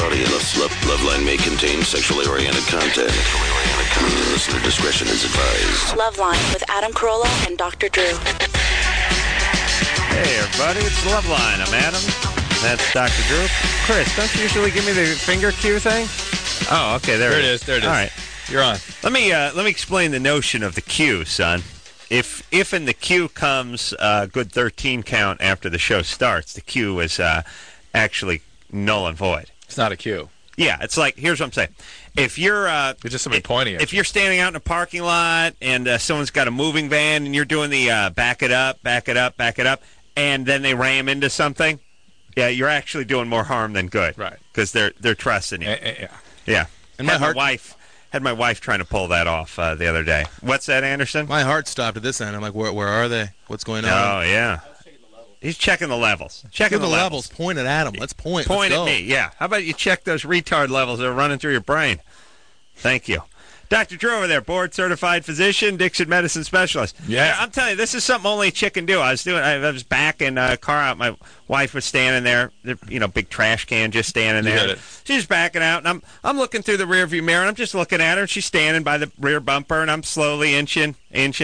audience. Loveline may contain sexually oriented content. Listener discretion is advised. Loveline with Adam Carolla and Dr. Drew. Hey, everybody, it's Loveline. I'm Adam. That's Dr. Drew. Chris, don't you usually give me the finger cue thing? Oh, okay, there it is. There it is. All right. You're on. Let me explain the notion of the cue, son. If in the cue comes a good 13 count after the show starts, the cue is actually null and void. It's not a cue. Yeah, it's like, here's what I'm saying. If you're It's just somebody pointing at if you. you're standing out in a parking lot and someone's got a moving van and you're doing the back it up, and then they ram into something, yeah, you're actually doing more harm than good. Right. Because they're trusting you. Yeah. And my wife trying to pull that off the other day. What's that, Anderson? My heart stopped at this end. I'm like, where are they? What's going on? Oh, yeah. He's checking the levels. Checking the levels. Point at Adam. Let's point. Point Let's at go. me, yeah. How about you check those retard levels that are running through your brain? Thank you. Dr. Drew over there, board-certified physician, Dixon medicine specialist. Yeah. I'm telling you, this is something only a chick can do. I was backing a car out. My wife was standing there, big trash can just standing there. You get it. She's backing out, and I'm looking through the rearview mirror, and I'm just looking at her, and she's standing by the rear bumper, and I'm slowly inching,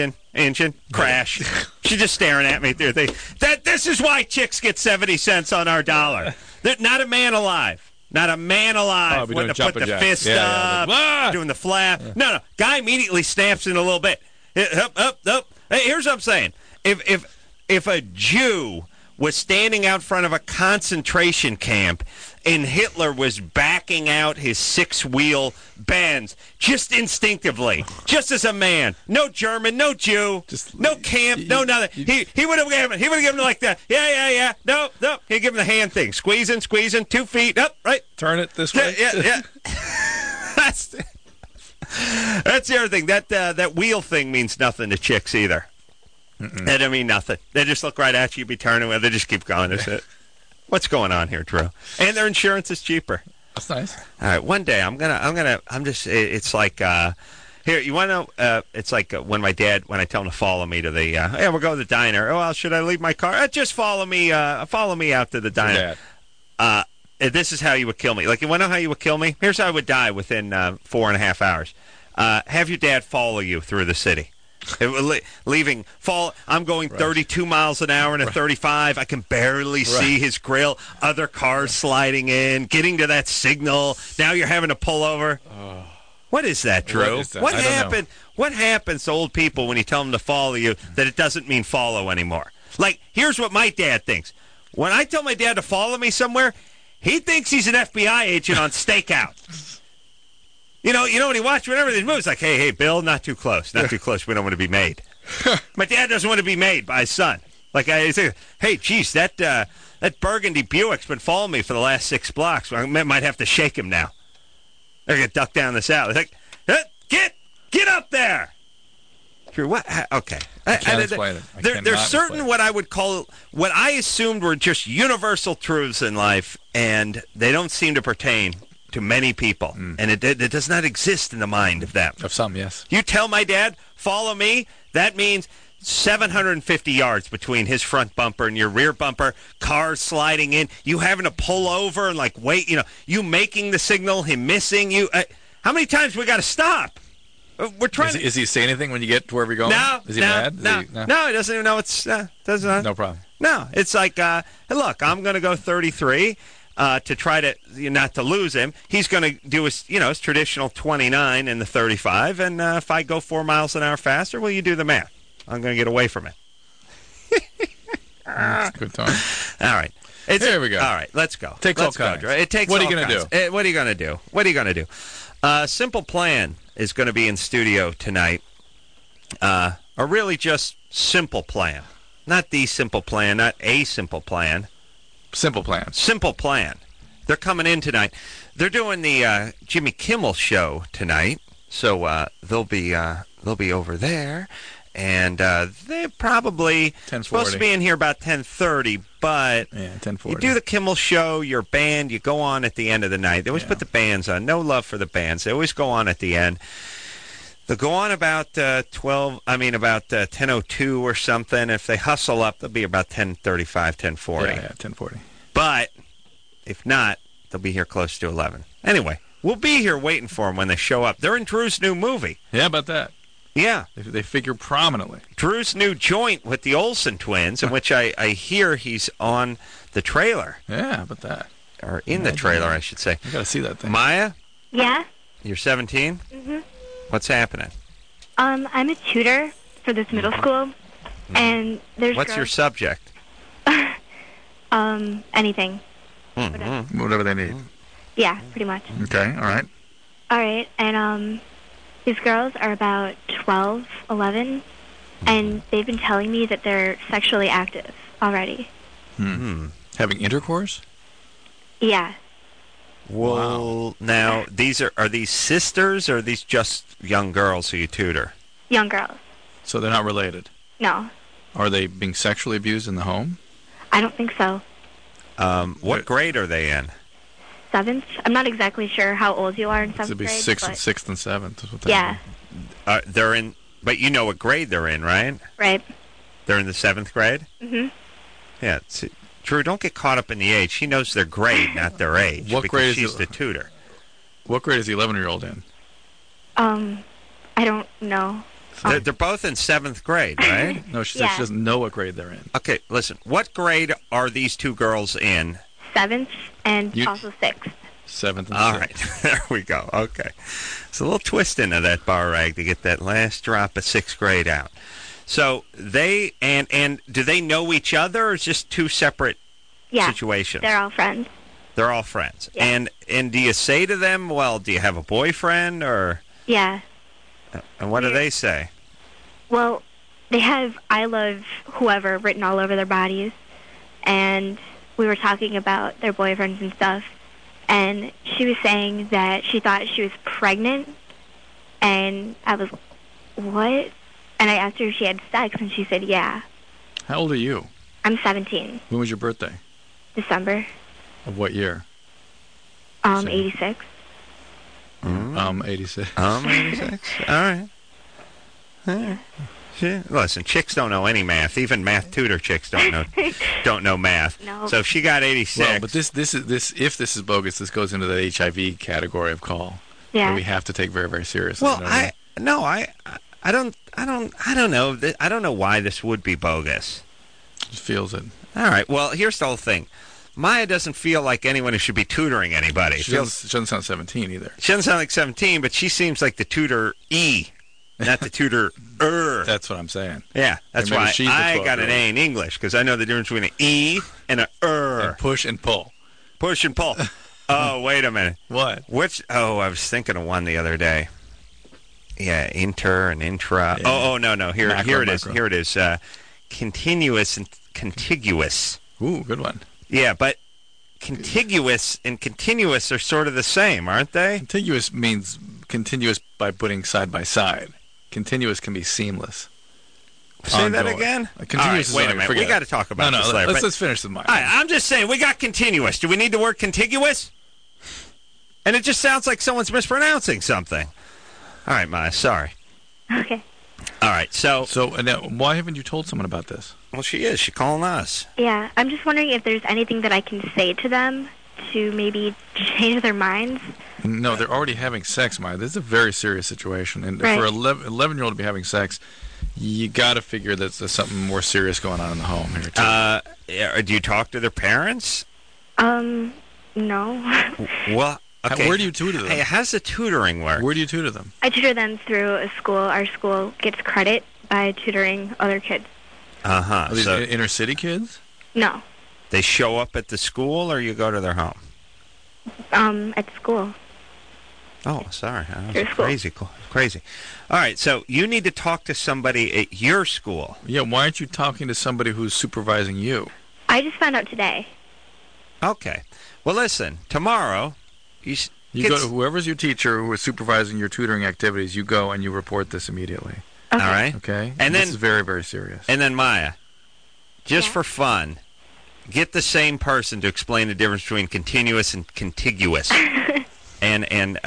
crash. She's just staring at me through the thing. This is why chicks get 70 cents on our dollar. They're not a man alive. Not a man alive wouldn't have put the fist up, doing the flap. No. Guy immediately snaps in a little bit. Up. Hey, here's what I'm saying. If a Jew was standing out front of a concentration camp and Hitler was backing out his six-wheel Benz, just instinctively, just as a man, no German, no Jew, no camp, no nothing. He would have given him like that. Yeah. No. He'd give him the hand thing, squeezing, 2 feet up, right. Turn it this way. Yeah. That's the other thing. That wheel thing means nothing to chicks either. That don't mean nothing. They just look right at you, be turning with. They just keep going. That's it. What's going on here, Drew? And their insurance is cheaper. That's nice. All right, one day it's like, here, you want to know, it's like when I tell him to follow me to the, hey, we'll go to the diner. Oh, well, should I leave my car? Just follow me out to the diner. This is how you would kill me. Like, you want to know how you would kill me? Here's how I would die within 4.5 hours. Have your dad follow you through the city. I'm going 32 miles an hour in a 35. I can barely see his grill. Other cars sliding in, getting to that signal. Now you're having to pull over. What is that, Drew? What happened? What happens to old people when you tell them to follow you that it doesn't mean follow anymore? Like, here's what my dad thinks. When I tell my dad to follow me somewhere, he thinks he's an FBI agent on stakeout. You know when he watched whenever these movies, like, hey, Bill, not too close. We don't want to be made. My dad doesn't want to be made by his son. Like, I say, hey, geez, that burgundy Buick's been following me for the last 6 blocks. I might have to shake him now. They're going to duck down this alley. Like, get up there. Drew, what? Okay. I can't explain it. There's certain what I assumed were just universal truths in life, and they don't seem to pertain to many people, and it does not exist in the mind of them. Of some, yes. You tell my dad, follow me, that means 750 yards between his front bumper and your rear bumper, cars sliding in, you having to pull over and, like, wait, you making the signal, him missing you. How many times we got to stop? We're trying. Is he say anything when you get to wherever you're going? No. Is he mad? No, he doesn't even know it's... doesn't. No problem. No, it's like, hey, look, I'm going to go 33... to try to not to lose him. He's going to do his traditional 29 in the 35, and if I go 4 miles an hour faster, well, you do the math. I'm going to get away from it. Good time. All right. Here we go. All right, let's go. Takes all kinds. It takes. What all are you going to do? What are you going to do? Simple Plan is going to be in studio tonight. A really just simple plan, not the simple plan, not a simple plan. Simple Plan. Simple Plan. They're coming in tonight. They're doing the Jimmy Kimmel show tonight, so they'll be over there, and they're probably supposed to be in here about 10:30. But 10:40. You do the Kimmel show, your band, you go on at the end of the night. They always put the bands on. No love for the bands. They always go on at the end. They'll go on about 10:02 or something. If they hustle up, they'll be about 10:35, 10:40. Yeah, 10:40. But if not, They'll be here close to 11. Anyway, we'll be here waiting for them when they show up. They're in Drew's new movie. Yeah, about that. Yeah. They figure prominently. Drew's new joint with the Olsen twins, in which I hear he's on the trailer. Yeah, about that. Or in the trailer, I should say. I got to see that thing. Maya, Yeah. you're 17? Mm-hmm. What's happening? I'm a tutor for this middle school, and there's What's your subject? anything. Whatever they need. Yeah, pretty much. Okay, all right. All right, and these girls are about 12, 11, and they've been telling me that they're sexually active already. Having intercourse? Yeah. Well, now, are these sisters, or are these just young girls who you tutor? Young girls. So they're not related. No, Are they being sexually abused in the home? I don't think so. What grade are they in? 7th? I'm not exactly sure how old you are in 7th This would be grade. sixth and 7th. Is what they Yeah, They're in, but you know what grade they're in, right? right. They're in the 7th grade? Mm-hmm. Yeah. Drew, don't get caught up in the age. She knows their grade, not their age. What because grade is she's it? the tutor. What grade is the 11-year-old in? I don't know. They're both in 7th grade, right? No, she said Yeah. she doesn't know what grade they're in. Okay, listen. What grade are these two girls in? 7th and You- also 6th. 7th and All 6th. right, there we go. Okay. It's a little twist into that bar rag to get that last drop of 6th grade out. So they, and do they know each other, or is just two separate Yeah, situations? they're all friends. They're all friends. Yeah. And do you say to them, well, do you have a boyfriend, or, Yeah. and what do they say? Well, they have I love whoever written all over their bodies, and we were talking about their boyfriends and stuff, and she was saying that she thought she was pregnant, and I was, what? And I asked her if she had sex, and she said, yeah. How old are you? I'm 17, When was your birthday? December, Of what year? 86. 86. 86? All right. Yeah. Listen, chicks don't know any math. Even math tutor chicks don't know math. No. So if she got 86. Well, but this if this is bogus, this goes into the HIV category of call. Yeah. That we have to take very, very seriously. Well, you know what I mean? I don't know. I don't know why this would be bogus. Just feels it. All right. Well, here's the whole thing. Maya doesn't feel like anyone who should be tutoring anybody. She doesn't sound 17 either. She doesn't sound like 17, but she seems like the tutor not the tutor That's what I'm saying. Yeah, that's Maybe why she's the I got an 12-year-old. A in English, because I know the difference between an E and an And push and pull. Push and pull. Oh, wait a minute. What? I was thinking of one the other day. Yeah, inter and intra. Yeah. Oh, no. Here Macro, it is. macro. Here it is. Continuous and contiguous. Ooh, good one. Yeah, but contiguous and continuous are sort of the same, aren't they? Contiguous means continuous by putting side by side. Continuous can be seamless. Say that Ongoing. again? Continuous All right, is wait a ongoing. minute. Forget We got to it. talk about this later. Let's finish with mine. All right, I'm just saying, we got continuous. Do we need the word contiguous? And it just sounds like someone's mispronouncing something. All right, Maya, sorry. Okay. All right, so So, now, why haven't you told someone about this? well, she is. She's calling us. Yeah, I'm just wondering if there's anything that I can say to them to maybe change their minds. No, they're already having sex, Maya. This is a very serious situation. And Right. for an 11-year-old to be having sex, you got to figure that there's something more serious going on in the home here, too. Do you talk to their parents? No. Well, okay. Where do you tutor them? Hey, how's the tutoring work? Where do you tutor them? I tutor them through a school. Our school gets credit by tutoring other kids. Uh-huh. Are these So inner city kids? No. they show up at the school, or you go to their home? At school. Oh, sorry. That Your was school. crazy. All right, so you need to talk to somebody at your school. Yeah, why aren't you talking to somebody who's supervising you? I just found out today. Okay. Well, listen, tomorrow, You go to whoever's your teacher who is supervising your tutoring activities, you go and you report this immediately. Okay. all right? Okay? And this then- is very, very serious. And then, Maya, just Yeah. for fun, get the same person to explain the difference between continuous and contiguous. and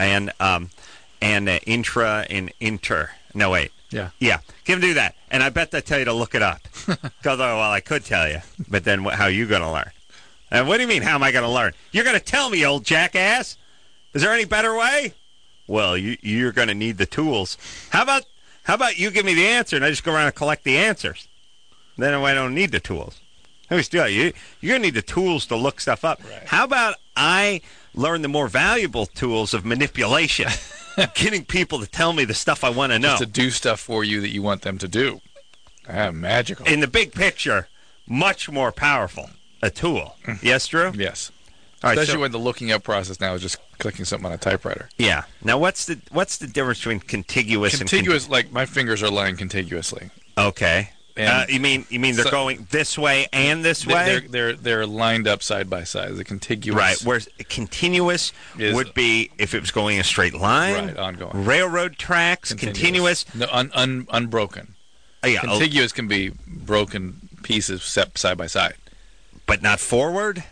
intra and inter. No, wait. Yeah. Yeah, give him do that. And I bet they tell you to look it up. Although, well, I could tell you, but then how are you going to learn? And what do you mean, how am I going to learn? You're going to tell me, old jackass. Is there any better way? Well, you're going to need the tools. How about you give me the answer and I just go around and collect the answers? Then I don't need the tools. You're going to need the tools to look stuff up. Right. How about I learn the more valuable tools of manipulation, getting people to tell me the stuff I want to know. Just to do stuff for you that you want them to do. Magical. In the big picture, much more powerful a tool. Yes, Drew? Yes. All right, Especially when the looking up process now is just clicking something on a typewriter. Yeah. Now, what's the difference between contiguous and contiguous? Like my fingers are lying contiguously. Okay. And you mean they're going this way and this way? They're lined up side by side. The contiguous, right? Whereas continuous would be if it was going a straight line, right? Ongoing. Railroad tracks, continuous. No, unbroken. Yeah, contiguous can be broken pieces set side by side, but not forward.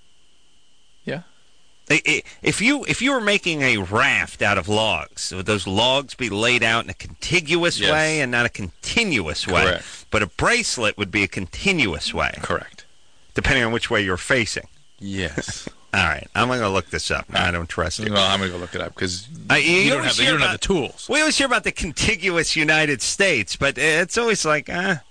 Yeah. If you were making a raft out of logs, would those logs be laid out in a contiguous way and not a continuous way? Correct. But a bracelet would be a continuous way. Correct. Depending on which way you're facing. Yes. All right. I'm going to look this up. I don't trust you. Well, I'm going to go look it up because you don't have the tools. We always hear about the contiguous United States, but it's always like, they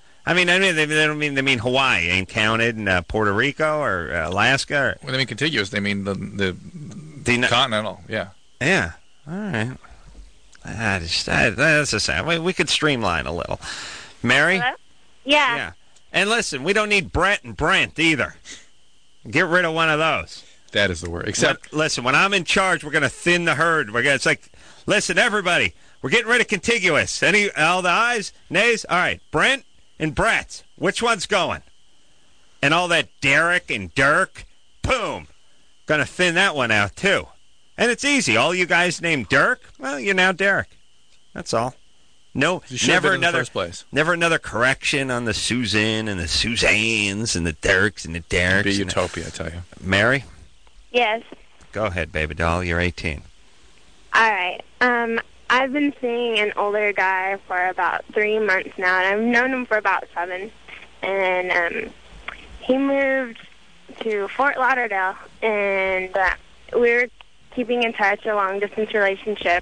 mean Hawaii ain't counted, and Puerto Rico or Alaska. Or, when they mean contiguous, they mean the continental. Yeah. Yeah. All right. That's the same. We could streamline a little. Mary? Hello? Yeah. And listen, we don't need Brett and Brent either. Get rid of one of those. That is the word. Except, listen, when I'm in charge, we're going to thin the herd. It's like, listen, everybody, we're getting rid of contiguous. All the ayes, nays? All right, Brent and Brett, which one's going? And all that Derek and Dirk, boom. Going to thin that one out, too. And it's easy. All you guys named Dirk, well, you're now Derek. That's all. No, never another. In the first place. Never another correction on the Susan and the Suzannes and the Dirks and the Dereks. It'd be utopia, I tell you. Mary? Yes. Go ahead, baby doll. You're 18. All right. I've been seeing an older guy for about 3 months now, and I've known him for about 7. And he moved to Fort Lauderdale, and we were keeping in touch, a long-distance relationship.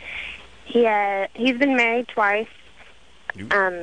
He's been married twice. He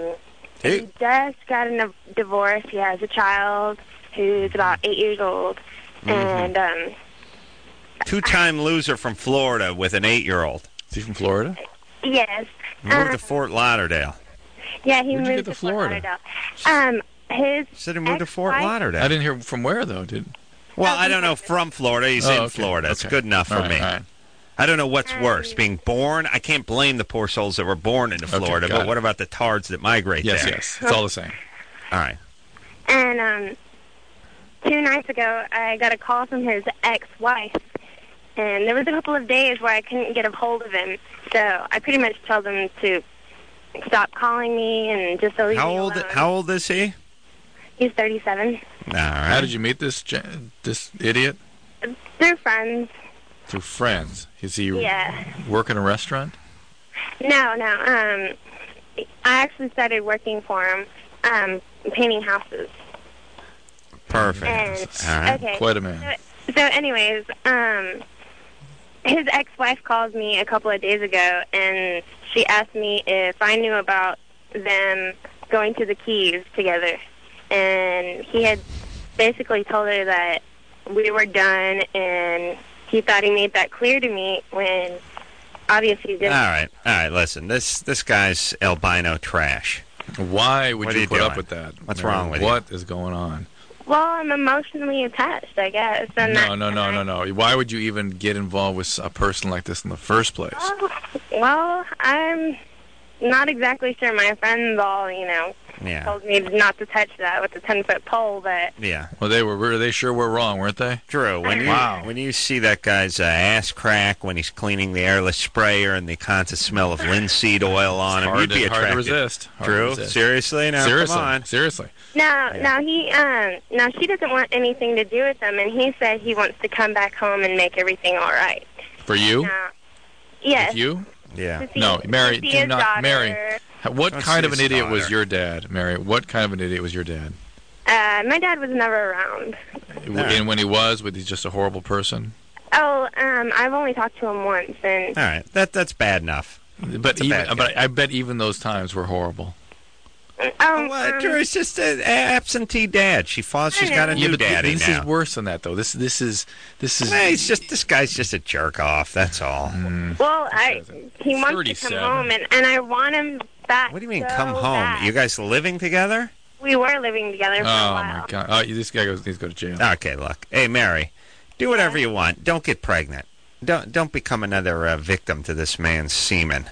just got a divorce. He has a child who's about 8 years old. Mm-hmm. And two-time loser from Florida with an 8-year-old. Is he from Florida? Yes. Moved to Fort Lauderdale. Yeah, he Where'd you moved get to to Fort Florida? Lauderdale. He said he moved to Fort Lauderdale. I didn't hear from where, though. Well, I don't know from Florida. He's in okay. Florida. It's Okay. good enough for All right, me. all right. I don't know what's worse, being born. I can't blame the poor souls that were born into Florida, got but it. what about the tards that migrate Yes, there? yes. It's all the same. All right. And 2 nights ago, I got a call from his ex-wife. And there was a couple of days where I couldn't get a hold of him. So I pretty much told him to stop calling me and just to leave me alone. How old is he? He's 37. All right. How did you meet this idiot? Through friends. Through friends. Is he Yeah. work in a restaurant? No. I actually started working for him, painting houses. Perfect. And, All right. okay. Quite a man. So anyways, his ex-wife called me a couple of days ago, and she asked me if I knew about them going to the Keys together. And he had basically told her that we were done, and he thought he made that clear to me when obviously he didn't. All right. Listen, this guy's albino trash. Why would What are you you put up doing? with that? What's Mary? wrong with you? What is going on? Well, I'm emotionally attached, I guess. And No. Why would you even get involved with a person like this in the first place? Well, I'm not exactly sure. My friends all, Yeah. told me not to touch that with the 10-foot pole, but Yeah. Well, they sure were wrong, weren't they? Drew, when you see that guy's ass crack when he's cleaning the airless sprayer and the constant smell of linseed oil on him, you'd be hard attracted. to resist. Hard to Drew, resist. seriously? Now, come on. Seriously. now she doesn't want anything to do with him, and he said he wants to come back home and make everything all right. For you? Now, yes. With you? Yeah. To see- No, Mary, to see do his not, daughter. Mary. What Let's kind see of an his idiot was daughter. your dad, Mary? What kind of an idiot was your dad? My dad was never around. And when he was he just a horrible person? Oh, I've only talked to him once, and All right, that's bad enough. But I bet even those times were horrible. Drew's just an absentee dad. She's got a new daddy this now. is worse than that, though. This is. Hey, this guy's just a jerk off. That's all. well, he wants to come home, and I want him back. What do you mean, so come home? bad. You guys living together? We were living together for a while. My God! Oh, this guy needs to go to jail. Okay, look. Hey, Mary, do whatever you want. Don't get pregnant. Don't become another victim to this man's semen.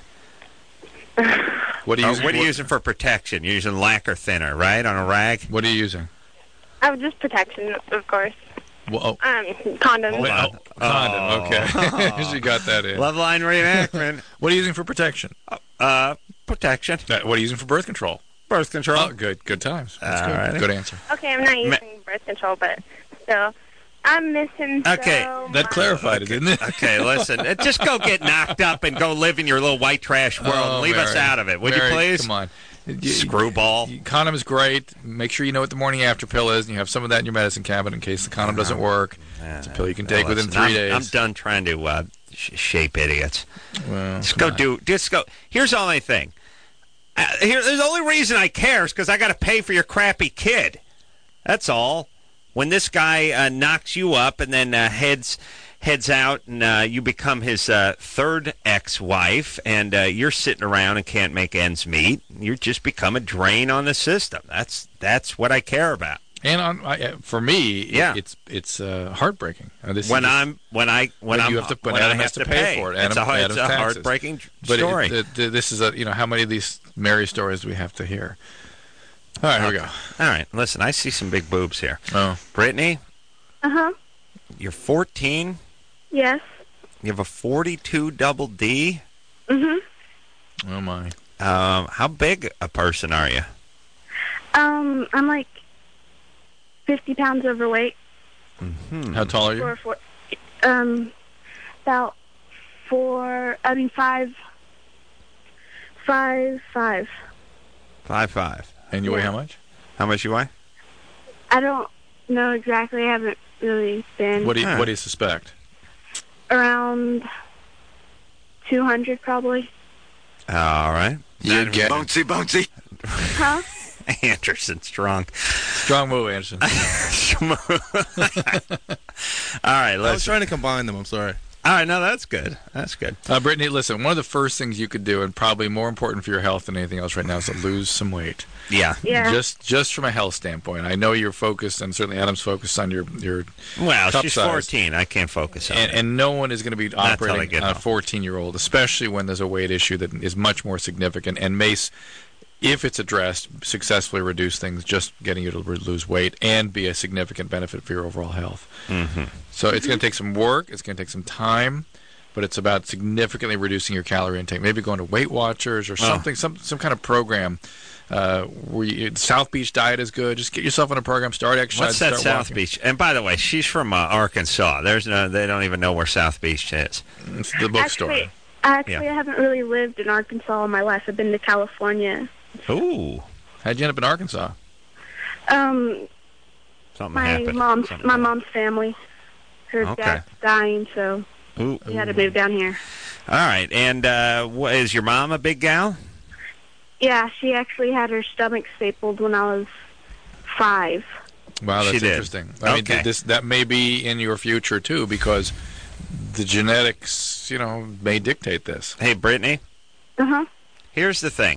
What are you using for protection? You're using lacquer thinner, right, on a rag? What are you using? Oh, just protection, of course. Well, condom. Hold on. Condom. Okay, she got that in. Love line reenactment. What are you using for protection? Protection. What are you using for birth control? Birth control. Oh, good times. That's good. Alrighty. Good answer. Okay, I'm not using birth control, but still, I miss him so that much. clarified it, didn't it? Okay, listen. Just go get knocked up and go live in your little white trash world. Leave us out of it, would Mary, you please? Come on. Screwball. Condom is great. Make sure you know what the morning after pill is, and you have some of that in your medicine cabinet in case the condom doesn't work. It's a pill you can take within 3 days. I'm done trying to shape idiots. Well, Just go. Here's the only thing. There's the only reason I care is because I got to pay for your crappy kid. That's all. When this guy knocks you up and then heads out and you become his third ex-wife and you're sitting around and can't make ends meet, you just become a drain on the system. That's what I care about. And for me, it's heartbreaking. When I have to pay for it. It's a heartbreaking story. This is how many of these Mary stories do we have to hear? All right, here we go. All right, listen, I see some big boobs here. Oh, Brittany? Uh-huh. You're 14? Yes. You have a 42 double D? Mm-hmm. Oh, my. How big a person are you? I'm like 50 pounds overweight. Mm-hmm. How tall are you? About 5'5". 5'5". And you weigh how much? How much you weigh? I don't know exactly. I haven't really been. What do you suspect? Around 200, probably. All right. You're bouncy. Huh? Anderson, strong. Strong move, Anderson. All right, I was let's. trying to combine them. I'm sorry. All right, no, that's good. That's good. Brittany, listen, one of the first things you could do, and probably more important for your health than anything else right now, is to lose some weight. Yeah. Yeah. Just from a health standpoint. I know you're focused, and certainly Adam's focused on your Well, cup she's size. 14. I can't focus on it. And no one is going to be Not till I operating get on a home. 14-year-old, especially when there's a weight issue that is much more significant and may, if it's addressed, successfully reduce things, just getting you to lose weight and be a significant benefit for your overall health. Mm-hmm. So it's going to take some work. It's going to take some time. But it's about significantly reducing your calorie intake. Maybe going to Weight Watchers or something, some kind of program. South Beach diet is good. Just get yourself on a program. Start exercising. What's that start South walking. Beach? And by the way, she's from Arkansas. They don't even know where South Beach is. It's the bookstore. Actually, I haven't really lived in Arkansas all my life. I've been to California. Ooh. How'd you end up in Arkansas? Something My happened. mom's family. Her Okay. dad's dying, so Ooh. we had to move down here. All right. And is your mom a big gal? Yeah, she actually had her stomach stapled when I was 5. Wow, She that's did. interesting. I Okay. mean, that may be in your future too, because the genetics, may dictate this. Hey, Brittany. Uh-huh. Here's the thing.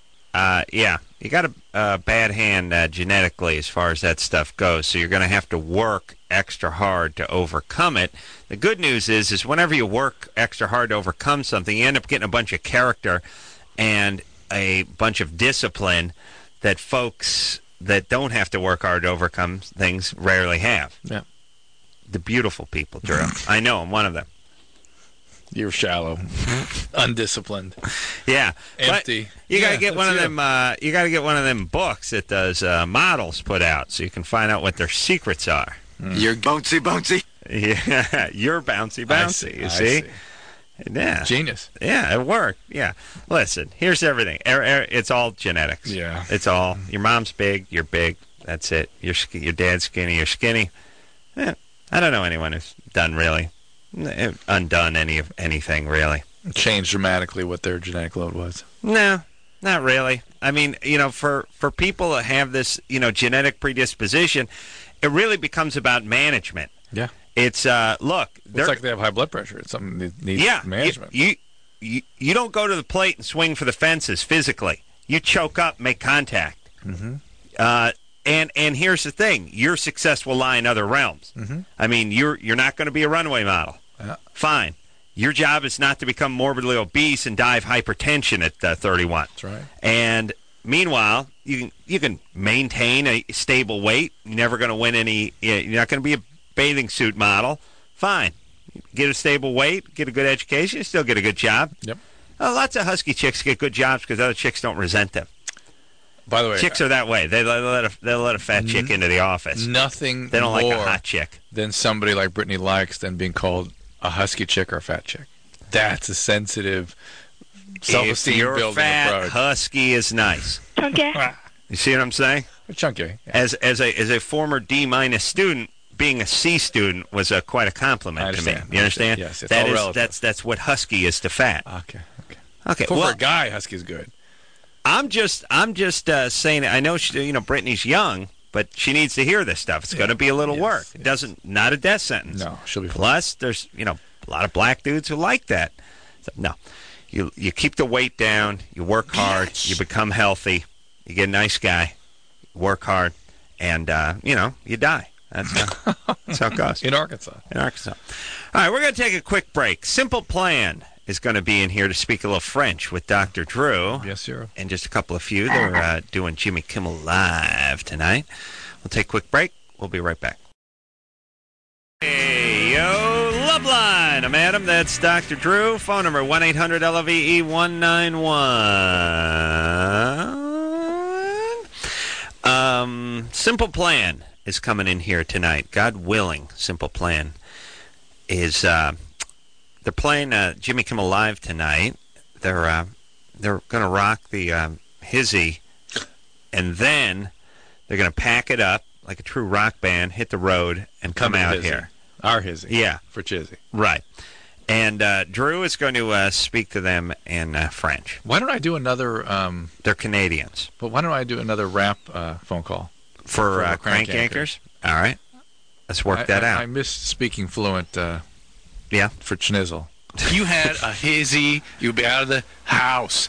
You got a bad hand genetically as far as that stuff goes, so you're going to have to work extra hard to overcome it. The good news is whenever you work extra hard to overcome something, you end up getting a bunch of character and a bunch of discipline that folks that don't have to work hard to overcome things rarely have. Yeah. The beautiful people, Drew. I know, I'm one of them. You're shallow, undisciplined, Yeah, empty. But you gotta get that's one of you. them. You gotta get one of them books that does models put out, so you can find out what their secrets are. You're bouncy. Yeah, you're bouncy. You see? Yeah, Genius. yeah, it worked. Yeah, listen, here's everything. It's all genetics. Yeah. it's all. Your mom's big. You're big. That's it. Your dad's skinny. You're skinny. I don't know anyone who's undone anything really. Changed dramatically what their genetic load was. No, not really. I mean, for people that have this, genetic predisposition, it really becomes about management. Yeah. It's look. It's like they have high blood pressure. It's something that needs management. You don't go to the plate and swing for the fences physically. You choke up, make contact. Mm-hmm. And here's the thing: your success will lie in other realms. Mm-hmm. I mean, you're not going to be a runway model. Yeah. Fine. Your job is not to become morbidly obese and die of hypertension at 31. That's right. And meanwhile, you can maintain a stable weight. You're never going to win any. You're not going to be a bathing suit model. Fine. Get a stable weight, get a good education, you still get a good job. Yep. Lots of husky chicks get good jobs because other chicks don't resent them. By the way, chicks are that way. They'll let a fat chick into the office. Nothing. They don't more like a hot chick than somebody like Brittany likes than being called a husky chick or a fat chick. That's a sensitive, self-esteem building approach. If you're fat, husky is nice. Chunky. You see what I'm saying? Chunky. Yeah. As a former D- student, being a C student was quite a compliment to me. You understand? Yes, it's all relative. That's what husky is to fat. Okay. For a guy, husky's good. I'm just saying. I know Brittany's young, but she needs to hear this stuff. It's going to be a little work. It not a death sentence. No, she'll be fine. Plus, there's a lot of black dudes who like that. So, no, you keep the weight down. You work hard. You become healthy. You get a nice guy. Work hard, and you die. That's how it goes. In Arkansas. All right, we're going to take a quick break. Simple Plan is going to be in here to speak a little French with Dr. Drew. Yes, sir. And just a couple of few. They're doing Jimmy Kimmel Live tonight. We'll take a quick break. We'll be right back. Hey, yo, Loveline. I'm Adam. That's Dr. Drew. Phone number 1-800-LOVE-191. Simple Plan is coming in here tonight. God willing, Simple Plan is they're playing Jimmy Kimmel Live tonight. They're going to rock the Hizzy, and then they're going to pack it up like a true rock band, hit the road, and come out here. Our Hizzy. Yeah. For Chizzy. Right. And Drew is going to speak to them in French. Why don't I do another... They're Canadians. But why don't I do another rap phone call? For Crank Yankers? All right. Let's work that out. I miss speaking fluent for Schnizzle. You had a Hizzy, you'd be out of the house.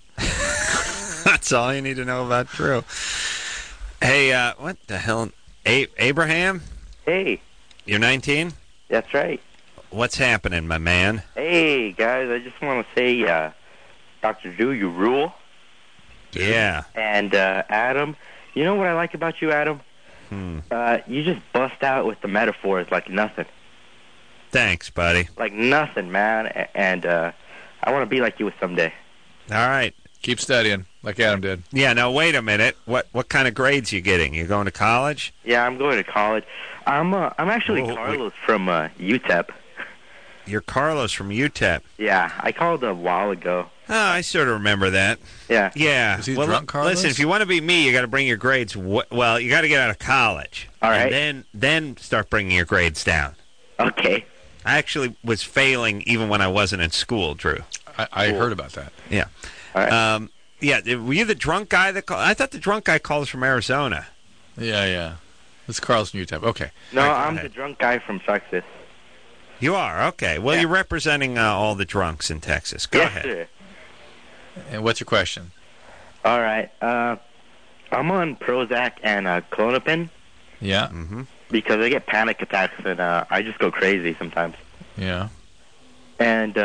That's all you need to know about Drew. Hey, what the hell? Abraham? Hey. You're 19? That's right. What's happening, my man? Hey, guys, I just want to say, Dr. Drew, you rule. Yeah. And, Adam, you know what I like about you, Adam? You just bust out with the metaphors like nothing. Thanks, buddy. Like nothing, man. And I want to be like you someday. All right. Keep studying, like Adam did. Yeah, now, wait a minute. What kind of grades you getting? You going to college? Yeah, I'm going to college. I'm actually Carlos from UTEP. You're Carlos from UTEP. Yeah, I called a while ago. Oh, I sort of remember that. Yeah. Yeah. Is he drunk, Carlos? Listen, if you want to be me, you got to bring your grades. Well, you got to get out of college. All right. And then start bringing your grades down. Okay. I actually was failing even when I wasn't in school, Drew. I heard about that. Yeah. All right. Were you the drunk guy that called? I thought the drunk guy called us from Arizona. Yeah. It's Carlos from UTEP. Okay. No, I'm the drunk guy from Texas. You are? Okay. Well, you're representing all the drunks in Texas. Go ahead. Sir. And what's your question? All right. I'm on Prozac and Klonopin. Yeah. Mm-hmm. Because I get panic attacks and I just go crazy sometimes. Yeah. And,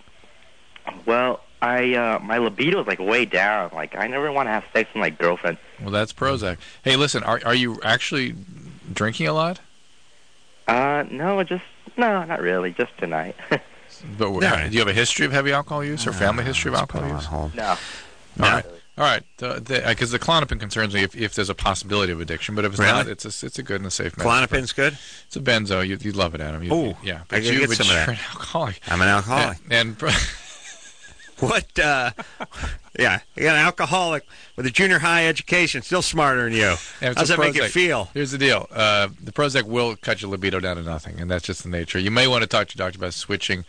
my libido is like way down. Like, I never want to have sex with my girlfriend. Well, that's Prozac. Hey, listen, are you actually drinking a lot? No, not really. Just tonight. But do you have a history of heavy alcohol use or family history of alcohol use? No. All right. Because the Klonopin concerns me if there's a possibility of addiction, but if it's not, it's a good and a safe medicine. Klonopin's good? It's a benzo. You'd love it, Adam. Yeah. But I gotta get some of that. You're an alcoholic. I'm an alcoholic. And What? Yeah, you got an alcoholic with a junior high education, still smarter than you. Yeah, How's that make you feel? Here's the deal: the Prozac will cut your libido down to nothing, and that's just the nature. You may want to talk to your doctor about switching.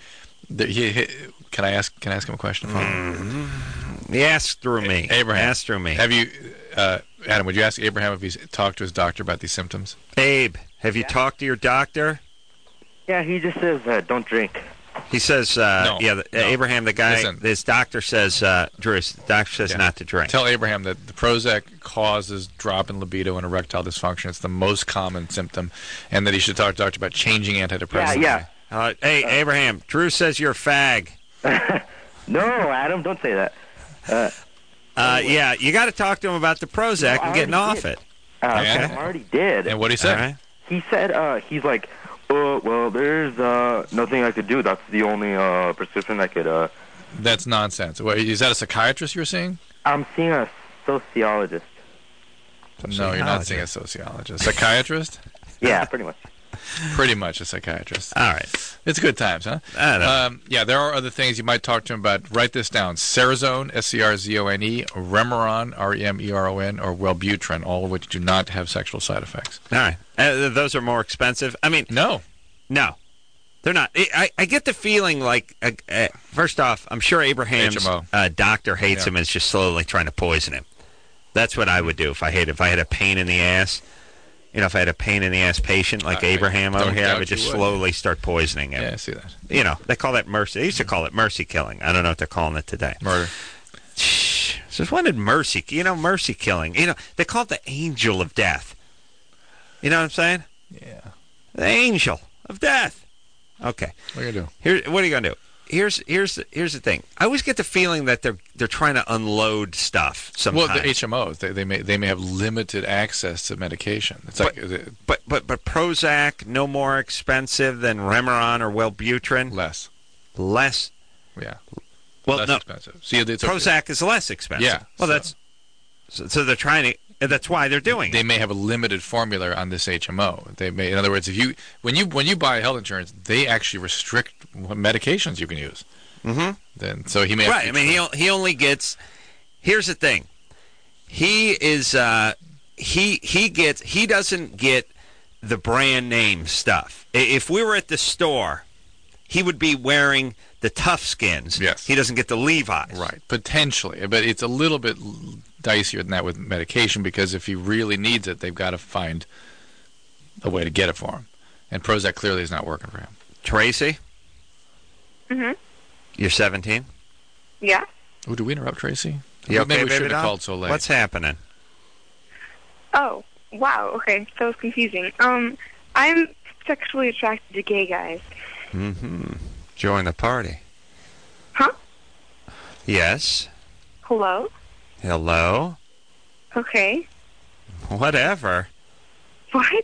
Can I ask him a question? Ask through me. Abraham, ask through me. Have you, Adam? Would you ask Abraham if he's talked to his doctor about these symptoms? Abe, have you talked to your doctor? Yeah, he just says don't drink. He says, No. Abraham, the guy, Listen. his doctor says, Drew, the doctor says not to drink. Tell Abraham that the Prozac causes drop in libido and erectile dysfunction. It's the most common symptom, and that he should talk to the doctor about changing antidepressants. Yeah. Hey, Abraham, Drew says you're a fag. No, Adam, don't say that. Yeah, you got to talk to him about the Prozac and getting off it. I already did. And what did he say? All right. He said, he's like, well, there's nothing I could do. That's the only prescription I could... That's nonsense. Wait, is that a psychiatrist you're seeing? I'm seeing a sociologist. No, you're not seeing a sociologist. Psychiatrist? Yeah, pretty much. Pretty much a psychiatrist. All right. It's good times, huh? I know. Yeah, there are other things you might talk to him about. Write this down. Cerazone, S-C-R-Z-O-N-E, Remeron, R-E-M-E-R-O-N, or Wellbutrin, all of which do not have sexual side effects. All right. Those are more expensive. I mean, No. they're not. I get the feeling like, first off, I'm sure Abraham's HMO. doctor hates him and is just slowly trying to poison him. That's what I would do if I had a pain in the ass. You know, if I had a pain in the ass patient like Abraham over here, I would just slowly start poisoning him. Yeah, I see that. You know, they call that mercy. They used to call it mercy killing. I don't know what they're calling it today. Murder. So when did mercy killing? You know, they call it the angel of death. You know what I'm saying? Yeah. The angel of death. Okay. What are you going to do? What are you going to do? Here's the thing. I always get the feeling that they're trying to unload stuff sometimes. Well, the HMOs, they may have limited access to medication. It's but Prozac no more expensive than Remeron or Wellbutrin. less. Yeah. Well, less expensive. See, Prozac is less expensive. Yeah. Well, so they're trying to. That's why they're doing it. They may have a limited formula on this HMO. They may, in other words, when you buy health insurance, they actually restrict what medications you can use. Mm-hmm. So he may right. I mean, he only gets. Here's the thing. He is he doesn't get the brand name stuff. If we were at the store, he would be wearing the Tough Skins. Yes. He doesn't get the Levi's. Right. Potentially, but it's a little bit dicier than that with medication, because if he really needs it, they've got to find a way to get it for him. And Prozac clearly is not working for him. Tracy? Mm-hmm. You're 17? Yeah. Oh, do we interrupt Tracy? You okay, Maybe we baby shouldn't have doll? called so late. What's happening? Oh, wow. Okay, that was confusing. I'm sexually attracted to gay guys. Mm-hmm. Join the party. Huh? Yes. Hello? Hello? Okay. Whatever. What?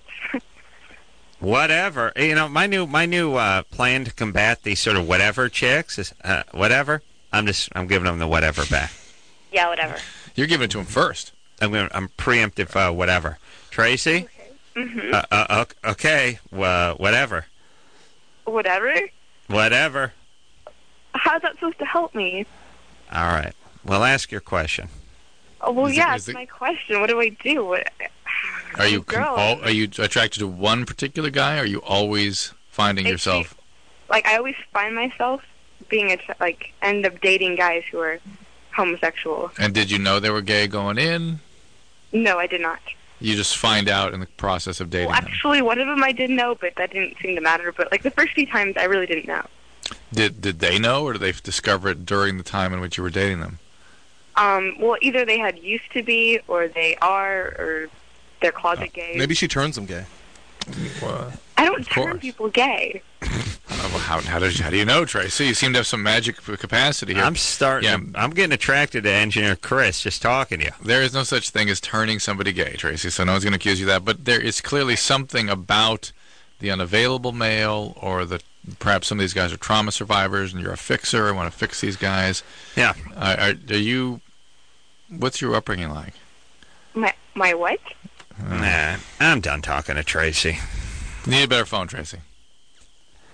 Whatever. You know, my new plan to combat these sort of whatever chicks is whatever. I'm giving them the whatever back. Yeah, whatever. You're giving it to him first. I'm preemptive whatever. Tracy? Okay. Mm-hmm. Okay. Whatever. Whatever? Whatever. How's that supposed to help me? All right. Well, ask your question. Oh, well, Is that's my question. What do I do? Are you girl. are you attracted to one particular guy, or are you always finding yourself? Like, I always find myself being end up dating guys who are homosexual. And did you know they were gay going in? No, I did not. You just find out in the process of dating Well, them. actually, one of them I did know, but that didn't seem to matter. But, the first few times, I really didn't know. Did they know, or did they discover it during the time in which you were dating them? Well, either they had used to be, or they are, or they're closet gays. Maybe she turns them gay. Well, I don't turn people gay. how do you know, Tracy? You seem to have some magic capacity here. I'm getting attracted to Engineer Chris just talking to you. There is no such thing as turning somebody gay, Tracy, so no one's going to accuse you of that. But there is clearly something about the unavailable male, or perhaps some of these guys are trauma survivors, and you're a fixer and want to fix these guys. Yeah. Are you? What's your upbringing like? My what? Nah, I'm done talking to Tracy. You need a better phone, Tracy.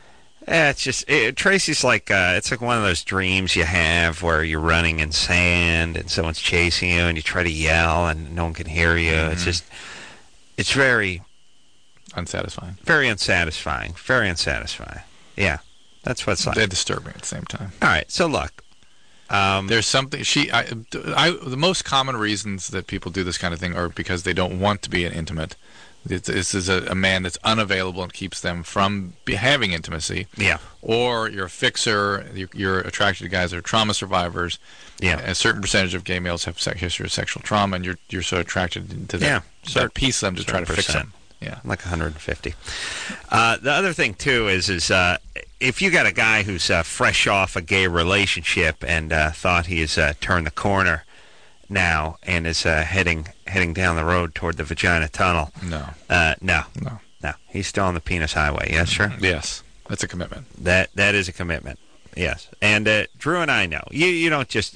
Yeah, it's just Tracy's like it's like one of those dreams you have where you're running in sand and someone's chasing you and you try to yell and no one can hear you. It's very Unsatisfying. very unsatisfying. Very unsatisfying. Yeah, that's what it's like. They're disturbing at the same time. All right, so look, There's something the most common reasons that people do this kind of thing are because they don't want to be intimate. This is a man that's unavailable and keeps them from having intimacy. Yeah. Or you're a fixer. You're attracted to guys that are trauma survivors. Yeah. A certain percentage of gay males have history of sexual trauma, and you're so attracted to that piece of them to try to fix them. Yeah. Like 150. The other thing, too, is if you got a guy who's fresh off a gay relationship and thought he has turned the corner now and is heading down the road toward the vagina tunnel. No. He's still on the penis highway. Yes, sir? Yes. That's a commitment. That is a commitment. Yes. And Drew and I know. You don't just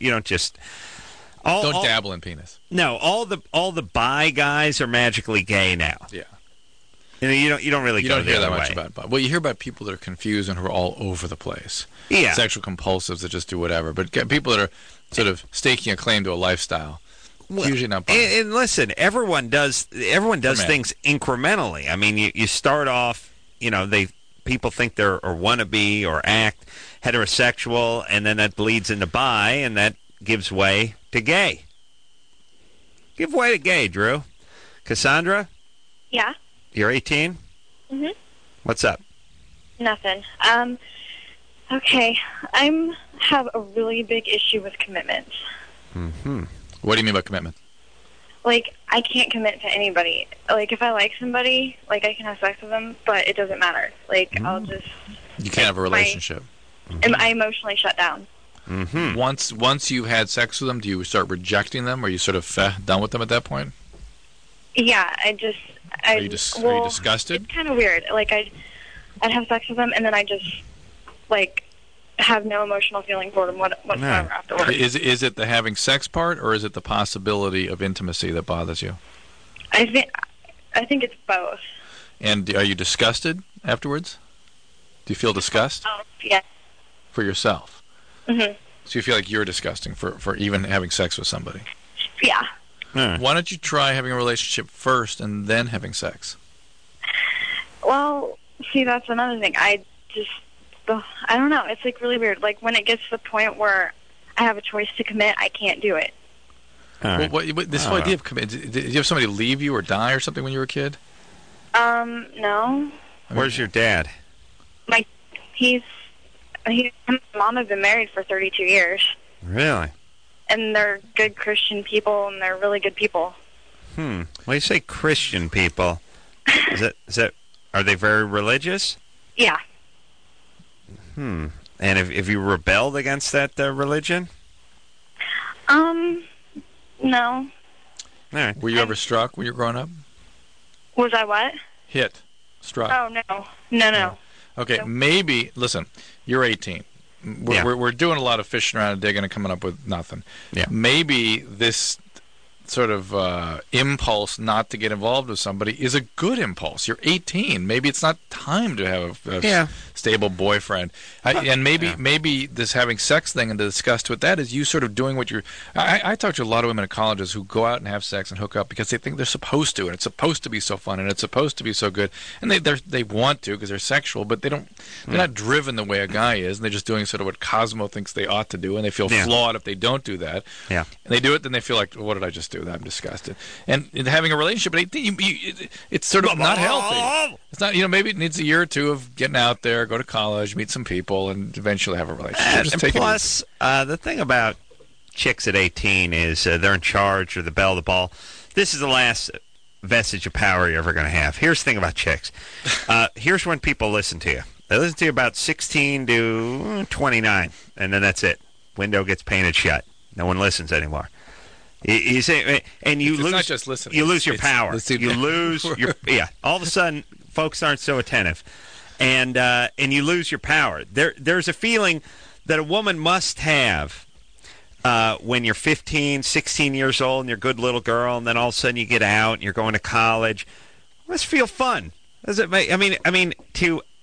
Don't dabble in penis. No, all the bi guys are magically gay now. Yeah. You don't really go hear the that other much way. about. Well, you hear about people that are confused and who are all over the place. Yeah. Sexual compulsives that just do whatever. But people that are sort of staking a claim to a lifestyle. Well, usually not bi. And listen, everyone does things incrementally. I mean, you start off, people think they're or want to be or act heterosexual, and then that bleeds into bi, and that gives way to gay. Give way to gay, Drew. Cassandra, Yeah. you're 18? Mhm. What's up? Nothing. Okay. I have a really big issue with commitment. Mm-hmm. What do you mean by commitment? Like, I can't commit to anybody. Like, if I like somebody, like, I can have sex with them, but it doesn't matter. Like, I'll just... You can't have a relationship. I emotionally shut down. Mm-hmm. Once you've had sex with them, do you start rejecting them? Or are you sort of done with them at that point? Yeah, Are you disgusted? It's kind of weird. Like, I'd have sex with them, and then I just, like, have no emotional feeling for them whatsoever afterwards. Is it the having sex part, or is it the possibility of intimacy that bothers you? I think it's both. And are you disgusted afterwards? Do you feel disgust? Oh, yeah. For yourself? Mm-hmm. So you feel like you're disgusting for even having sex with somebody? Yeah. Why don't you try having a relationship first and then having sex? Well, see, that's another thing. I don't know. It's, like, really weird. Like, when it gets to the point where I have a choice to commit, I can't do it. All right. Well, this whole idea of commitment, did you have somebody leave you or die or something when you were a kid? No. Where's your dad? He and my mom have been married for 32 years. Really? And they're good Christian people, and they're really good people. When you say Christian people, is that are they very religious? Yeah. And have you rebelled against that religion? No. All right. Were you ever struck when you were growing up? Was I what? Hit. Struck. Oh, no. Okay, maybe, listen, you're 18. We're doing a lot of fishing around and digging and coming up with nothing. Yeah. Maybe this sort of impulse not to get involved with somebody is a good impulse. You're 18. Maybe it's not time to have a stable boyfriend. And maybe this having sex thing and the disgust with that is you sort of doing what you're... I talk to a lot of women at colleges who go out and have sex and hook up because they think they're supposed to, and it's supposed to be so fun, and it's supposed to be so good. And they want to because they're sexual, but they're not driven the way a guy is, and they're just doing sort of what Cosmo thinks they ought to do, and they feel flawed if they don't do that. Yeah. And they do it, then they feel like, what did I just do? I'm disgusted. And having a relationship at 18, it's sort of not healthy. It's not, maybe it needs a year or two of getting out there, go to college, meet some people, and eventually have a relationship. And plus, the thing about chicks at 18 is they're in charge or the belle of the ball. This is the last vestige of power you're ever going to have. Here's the thing about chicks. Here's when people listen to you. They listen to you about 16 to 29, and then that's it. Window gets painted shut. No one listens anymore. You say, and you it's lose. Not just listening. You lose your power. You lose your All of a sudden, folks aren't so attentive, and you lose your power. There's a feeling that a woman must have when you're 15, 16 years old, and you're a good little girl, and then all of a sudden you get out and you're going to college. It must feel fun. Does it make? I mean, to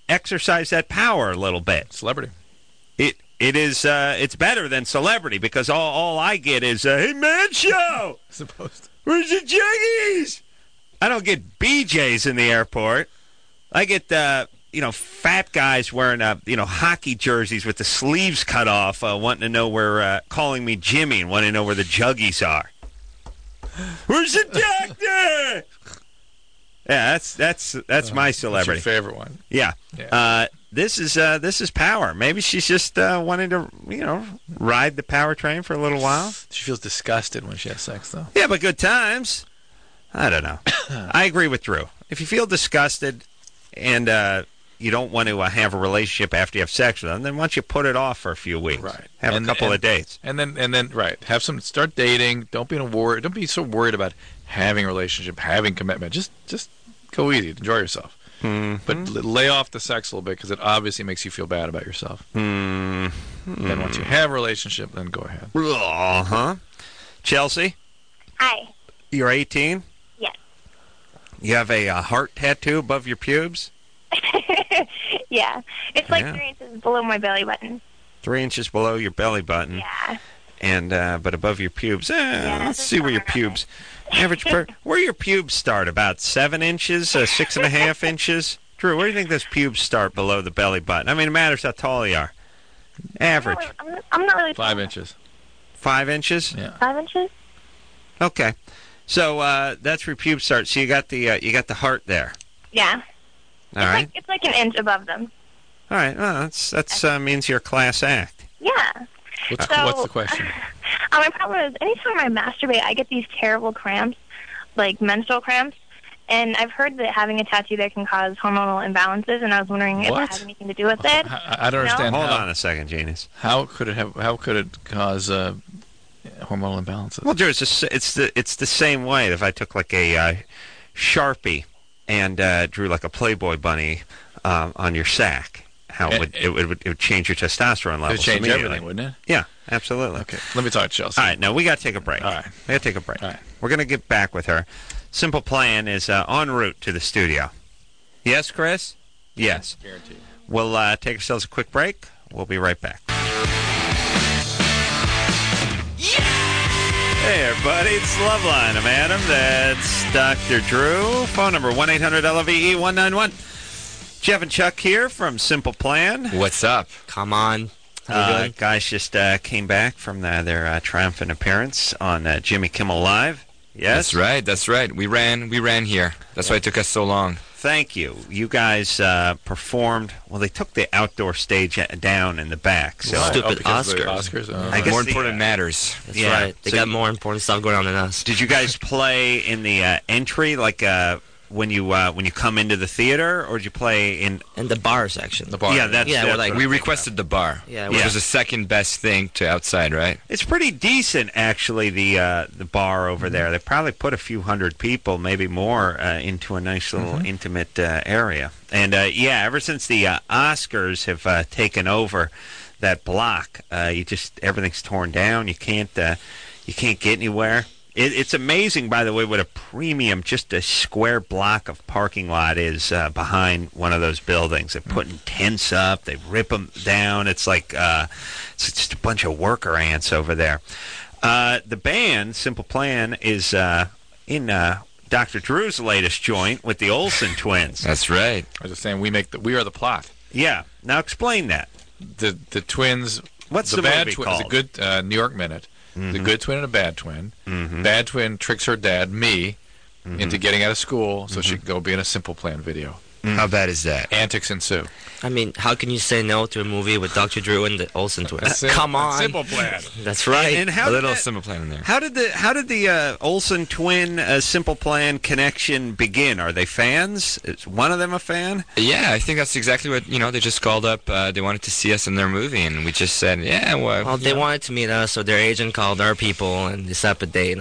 exercise that power a little bit. Celebrity. It is it's better than celebrity because all I get is hey man show. Supposed to. Where's the jiggies? I don't get BJs in the airport. I get fat guys wearing hockey jerseys with the sleeves cut off, wanting to know where calling me Jimmy and wanting to know where the juggies are. Where's the doctor? Yeah, that's my celebrity. That's your favorite one. Yeah. This is power. Maybe she's just wanting to, ride the power train for a little while. She feels disgusted when she has sex, though. Yeah, but good times. I don't know. I agree with Drew. If you feel disgusted and you don't want to have a relationship after you have sex with them, then why don't you put it off for a few weeks? Right. Have a couple of dates. And then right. Start dating. Don't be so worried about having a relationship, having commitment. Just go easy. Enjoy yourself. Mm-hmm. But lay off the sex a little bit because it obviously makes you feel bad about yourself. Mm-hmm. Then once you have a relationship, then go ahead. Uh-huh. Chelsea? Hi. You're 18? Yes. You have a heart tattoo above your pubes? Yeah. It's like 3 inches below my belly button. 3 inches below your belly button. Yeah. And but above your pubes. Let's see where your pubes... where your pubes start? About 7 inches, 6.5 inches? Drew, where do you think those pubes start below the belly button? I mean, it matters how tall you are. Average. I'm not really 5 inches. 5 inches? Yeah. 5 inches? Okay. So that's where pubes start. So you got the heart there. Yeah. All right. It's like an inch above them. All right. Well, that's means you're a class act. Yeah. What's the question? My problem is anytime I masturbate, I get these terrible cramps, like menstrual cramps. And I've heard that having a tattoo there can cause hormonal imbalances, and I was wondering if it has anything to do with it. I don't understand. Hold on a second, Genius. How could it cause hormonal imbalances? Well, Drew, it's the same way. If I took like a Sharpie and drew like a Playboy bunny on your sack, how it would change your testosterone levels. It would change everything, wouldn't it? Yeah, absolutely. Okay, let me talk to Chelsea. All right, now we got to take a break. All right. We got to take a break. All right. We're going to get back with her. Simple Plan is en route to the studio. Yes, Chris? Yes. Guaranteed. We'll take ourselves a quick break. We'll be right back. Hey, everybody. It's Loveline. I'm Adam. That's Dr. Drew. Phone number 1-800-LOVE-191. Jeff and Chuck here from Simple Plan. What's up? Come on. Guys just came back from their triumphant appearance on Jimmy Kimmel Live. Yes? That's right. We ran here. That's why it took us so long. Thank you. You guys performed. Well, they took the outdoor stage down in the back. So Stupid Oscars. I guess more important matters. That's right. They got more important stuff going on than us. Did you guys play in the entry, like when you come into the theater, or did you play in the bar section? The bar. Yeah, that's we requested the bar. Yeah, which was the second best thing to outside, right? It's pretty decent, actually. The bar over there. They probably put a few hundred people, maybe more, into a nice little intimate area. And ever since the Oscars have taken over that block, everything's torn down. You can't get anywhere. It's amazing, by the way, what a premium just a square block of parking lot is behind one of those buildings. They're putting tents up. They rip them down. It's like it's just a bunch of worker ants over there. The band, Simple Plan, is in Dr. Drew's latest joint with the Olsen twins. That's right. I was just saying, we are the plot. Yeah. Now explain that. The twins. What's the bad movie twin? called? It's a good New York Minute. The good twin and a bad twin. Bad twin tricks her dad, me, into getting out of school so she can go be in a Simple Plan video. How bad is that? Antics ensue. I mean, how can you say no to a movie with Dr. Drew and the Olsen twins? Come on. Simple Plan. That's right. And a little Simple Plan in there. How did the Olsen twin Simple Plan connection begin? Are they fans? Is one of them a fan? Yeah, I think that's exactly what, they just called up. They wanted to see us in their movie, and we just said, yeah, well. Well, they wanted to meet us, so their agent called our people and they set up a date, and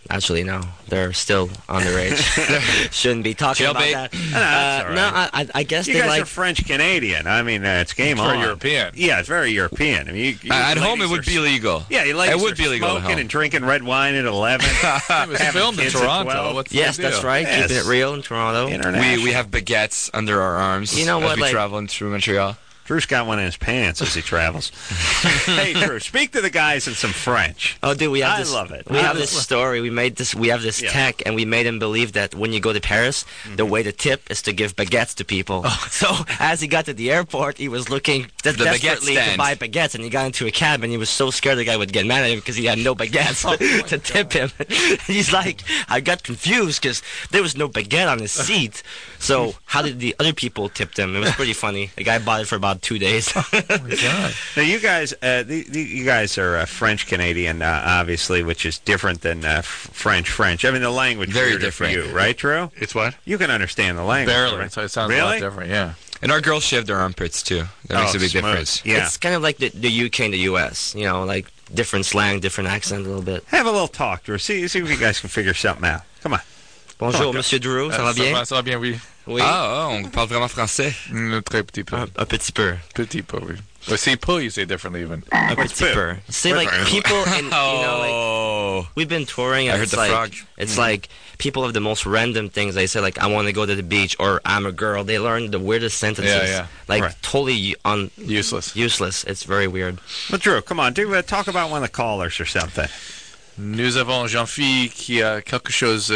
Actually, no. They're still underage. Shouldn't be talking Jailbait? about that. No, that's all right. No, I guess You they guys like... are French-Canadian. I mean, it's game on. very European. Yeah, it's very European. I mean, At home, it ladies would are be illegal. Yeah, you ladies It would are be illegal at smoking home. and drinking red wine at 11. It was filmed in kids at Toronto. 12. What's the Yes, deal? that's right. Yes. Keeping it real in Toronto. International. We have baguettes under our arms You know as what, we like- travel through Montreal. Drew's got one in his pants as he travels. Hey, Drew, speak to the guys in some French. Oh, dude, we have I this. love it. We have this story. We have this Yeah. tech, and we made him believe that when you go to Paris, the way to tip is to give baguettes to people. So as he got to the airport, he was looking baguette desperately to stand. buy baguettes, and he got into a cab, and he was so scared the guy would get mad at him because he had no baguettes to tip him. He's like, I got confused because there was no baguette on his seat. So how did the other people tip him? It was pretty funny. The guy bought it for about 2 days. Oh my God. Now, you guys, you guys are French Canadian, obviously, which is different than French. I mean, the language Very weirder different. for you, right, Drew? It's what? You can understand the language, Barely. right? So it sounds a lot Really? different. Yeah. And our girls shave their armpits, too. That makes a big smooth. difference. Yeah. It's kind of like the UK and the US, you know, like different slang, different accent a little bit. Have a little talk, Drew. See if you guys can figure something out. Come on. Bonjour, Monsieur Drew, ça va bien? Ça va bien, oui. Oui. Ah, on parle vraiment français. Très petit peu. Un petit peu. Petit peu, oui. Well, see, peu, you say differently even. Un petit peu. See, like, people in, you know, like, Oh. we've been touring, and I heard it's the like, frog. it's like, people have the most random things. They say, like, I want to go to the beach, or I'm a girl. They learn the weirdest sentences. Yeah. Like, Right. totally Useless. useless. It's very weird. Well, Drew, come on. Talk about one of the callers or something. Nous avons Jean-Philippe qui a quelque chose...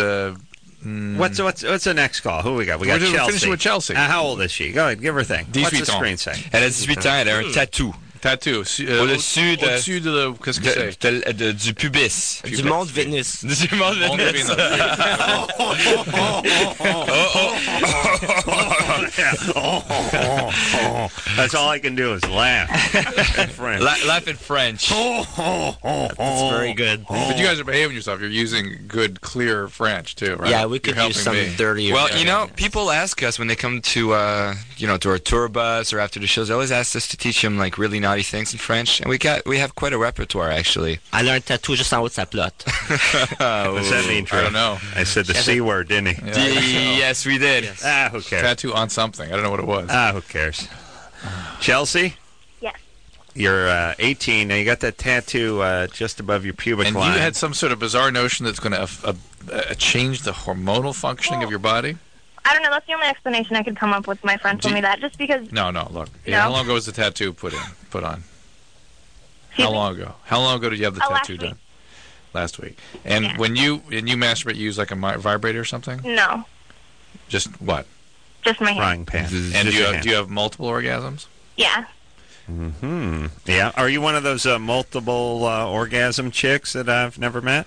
What's the next call? Who we got? We got We're Chelsea. finishing with Chelsea. How old is she? Go ahead, give her a thing. What's the 18 ans. screen say? Elle a 18 ans, elle a un tatou. Tattoo. Au-dessus de... Au-dessus de... Qu'est-ce que c'est? Du pubis. Du monde Vénus. Du monde Monde de Vénus. That's all I can do is laugh. in French. Laugh in French. That's very good. But you guys are behaving yourself. You're using good, clear French, too, right? Yeah, we could You're use helping some me. dirty. Well, you know, people ask us when they come to, to our tour bus or after the shows. They always ask us to teach them like really naughty things in French, and we have quite a repertoire actually. Elle a un tatou juste en haut de sa plotte. What's that mean, Drew? I don't know. I said the C word, didn't he? Yes, we did. Yes. Who cares? Tattoo on something. I don't know what it was. Who cares? Chelsea? Yes. You're 18. Now, you got that tattoo just above your pubic And line. you had some sort of bizarre notion that's going to change the hormonal functioning of your body? I don't know. That's the only explanation I could come up with. My friend told me that just because. No, look. No? How long ago was the tattoo put on? Excuse How me? long ago? How long ago did you have the Last tattoo week. done? Last week. And Yeah. when you masturbate, you use like a vibrator or something? No, Just what? just my hand. frying pan. And do you have multiple orgasms? Yeah. Yeah. Are you one of those multiple orgasm chicks that I've never met?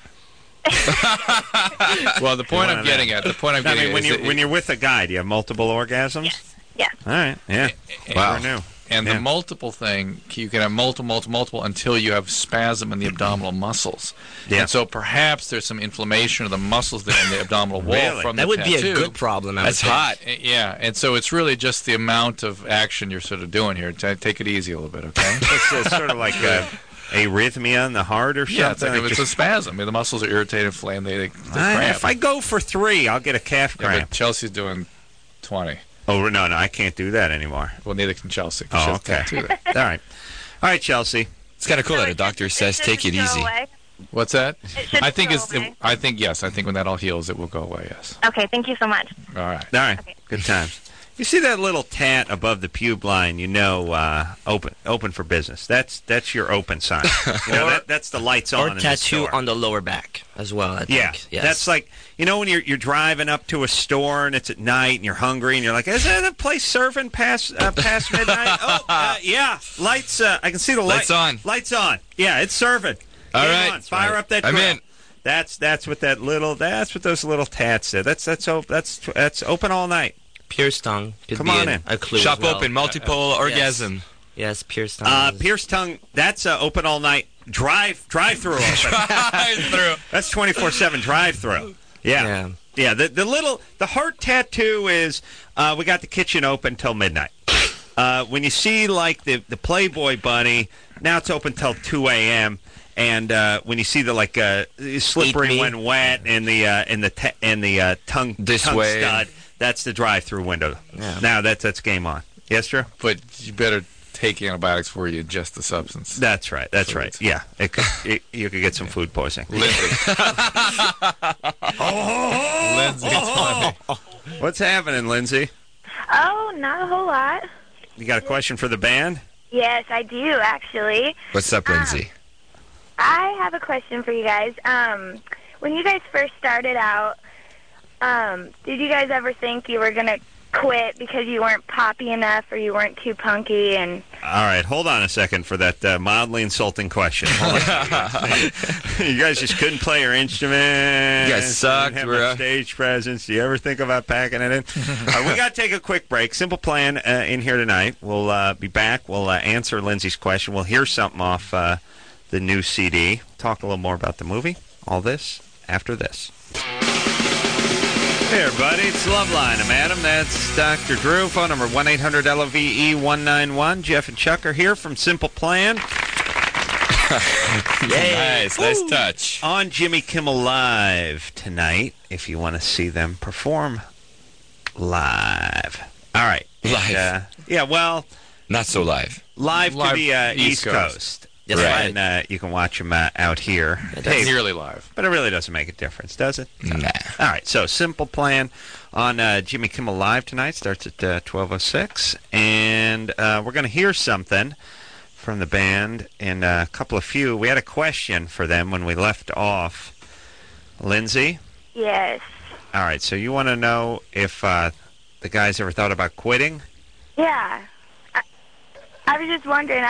Well, the point one I'm of getting them. at, the point I'm I getting mean, when at is when you're with a guy, do you have multiple orgasms? Yes. Yes. All right. Yeah. Wow. Never knew. And Yeah. the multiple thing, you can have multiple until you have spasm in the abdominal muscles. Yeah. And so perhaps there's some inflation of the muscles there in the abdominal wall Really? from That the would tattoo. be a good problem. I would That's think. hot. Yeah, and so it's really just the amount of action you're sort of doing here. Take it easy a little bit, okay? It's sort of like arrhythmia in the heart or something. Yeah, it's like if it's a just- spasm. I mean, the muscles are irritated, inflamed, they cramp. if I go for 3, I'll get a calf Yeah, cramp. but Chelsea's doing 20. Oh, no, I can't do that anymore. Well, neither can Chelsea. Oh, She has okay. tattoo there. All right, Chelsea. It's kind of cool So that a it doctor just- says take it shouldn't go easy. away? What's that? It should I think go it's. away. I think yes. I think when that all heals, it will go away. Yes. Okay. Thank you so much. All right. All right, Okay. good times. You see that little tat above the pube line? You know, open for business. That's your open sign. You know, that's the lights on. Or in the tattoo store. on the lower back as well, I think. Yeah, Yes. that's like, you know, when you're driving up to a store and it's at night and you're hungry and you're like, is that a place serving past midnight? Yeah, lights. I can see the Lights on. Lights on. Yeah, it's serving. All Game right. on. Fire up that I'm grill. in. That's what those little tats do. That's open all night. Pierce tongue could Come be on in. a clue. Shop as well. open, multiple orgasm. Yes, pierce tongue. Pierce tongue. That's open all night. Drive through open. Through. That's 24/7 drive through. Yeah. The heart tattoo is we got the kitchen open till midnight. When you see like the Playboy bunny, now it's open till 2 a.m. And when you see the slippery when wet and the tongue This tongue way. stud, that's the drive-through window. Yeah. Now that's game on. Yes, Drew? But you better take antibiotics before you ingest the substance. That's right. That's So right. it's- Yeah, you could get some food poisoning. Lindsay. Lindsay, it's funny. What's happening, Lindsay? Oh, not a whole lot. You got a question for the band? Yes, I do, actually. What's up, Lindsay? I have a question for you guys. When you guys first started out, did you guys ever think you were going to quit because you weren't poppy enough or you weren't too punky? And All right, hold on a second for that mildly insulting question. Hold on. You guys just couldn't play your instrument. You guys sucked, Didn't have bro. much stage presence. Do you ever think about packing it in? We got to take a quick break. Simple Plan in here tonight. We'll be back. We'll answer Lindsay's question. We'll hear something off the new CD. Talk a little more about the movie. All this after this. Hey, everybody, it's Loveline. I'm Adam. That's Dr. Drew. Phone number 1-800-LOVE-191. Jeff and Chuck are here from Simple Plan. Nice touch. On Jimmy Kimmel Live tonight, if you want to see them perform live. All right. Live. Not so live. Live to Live the East East Coast. Coast. That's right. right. And you can watch them out here. That's nearly live. But it really doesn't make a difference, does it? Nah. All right, so Simple Plan on Jimmy Kimmel Live tonight. Starts at 12:06. And we're going to hear something from the band in a couple of few. We had a question for them when we left off. Lindsay? yes. All right, so you want to know if the guys ever thought about quitting? Yeah. I was just wondering.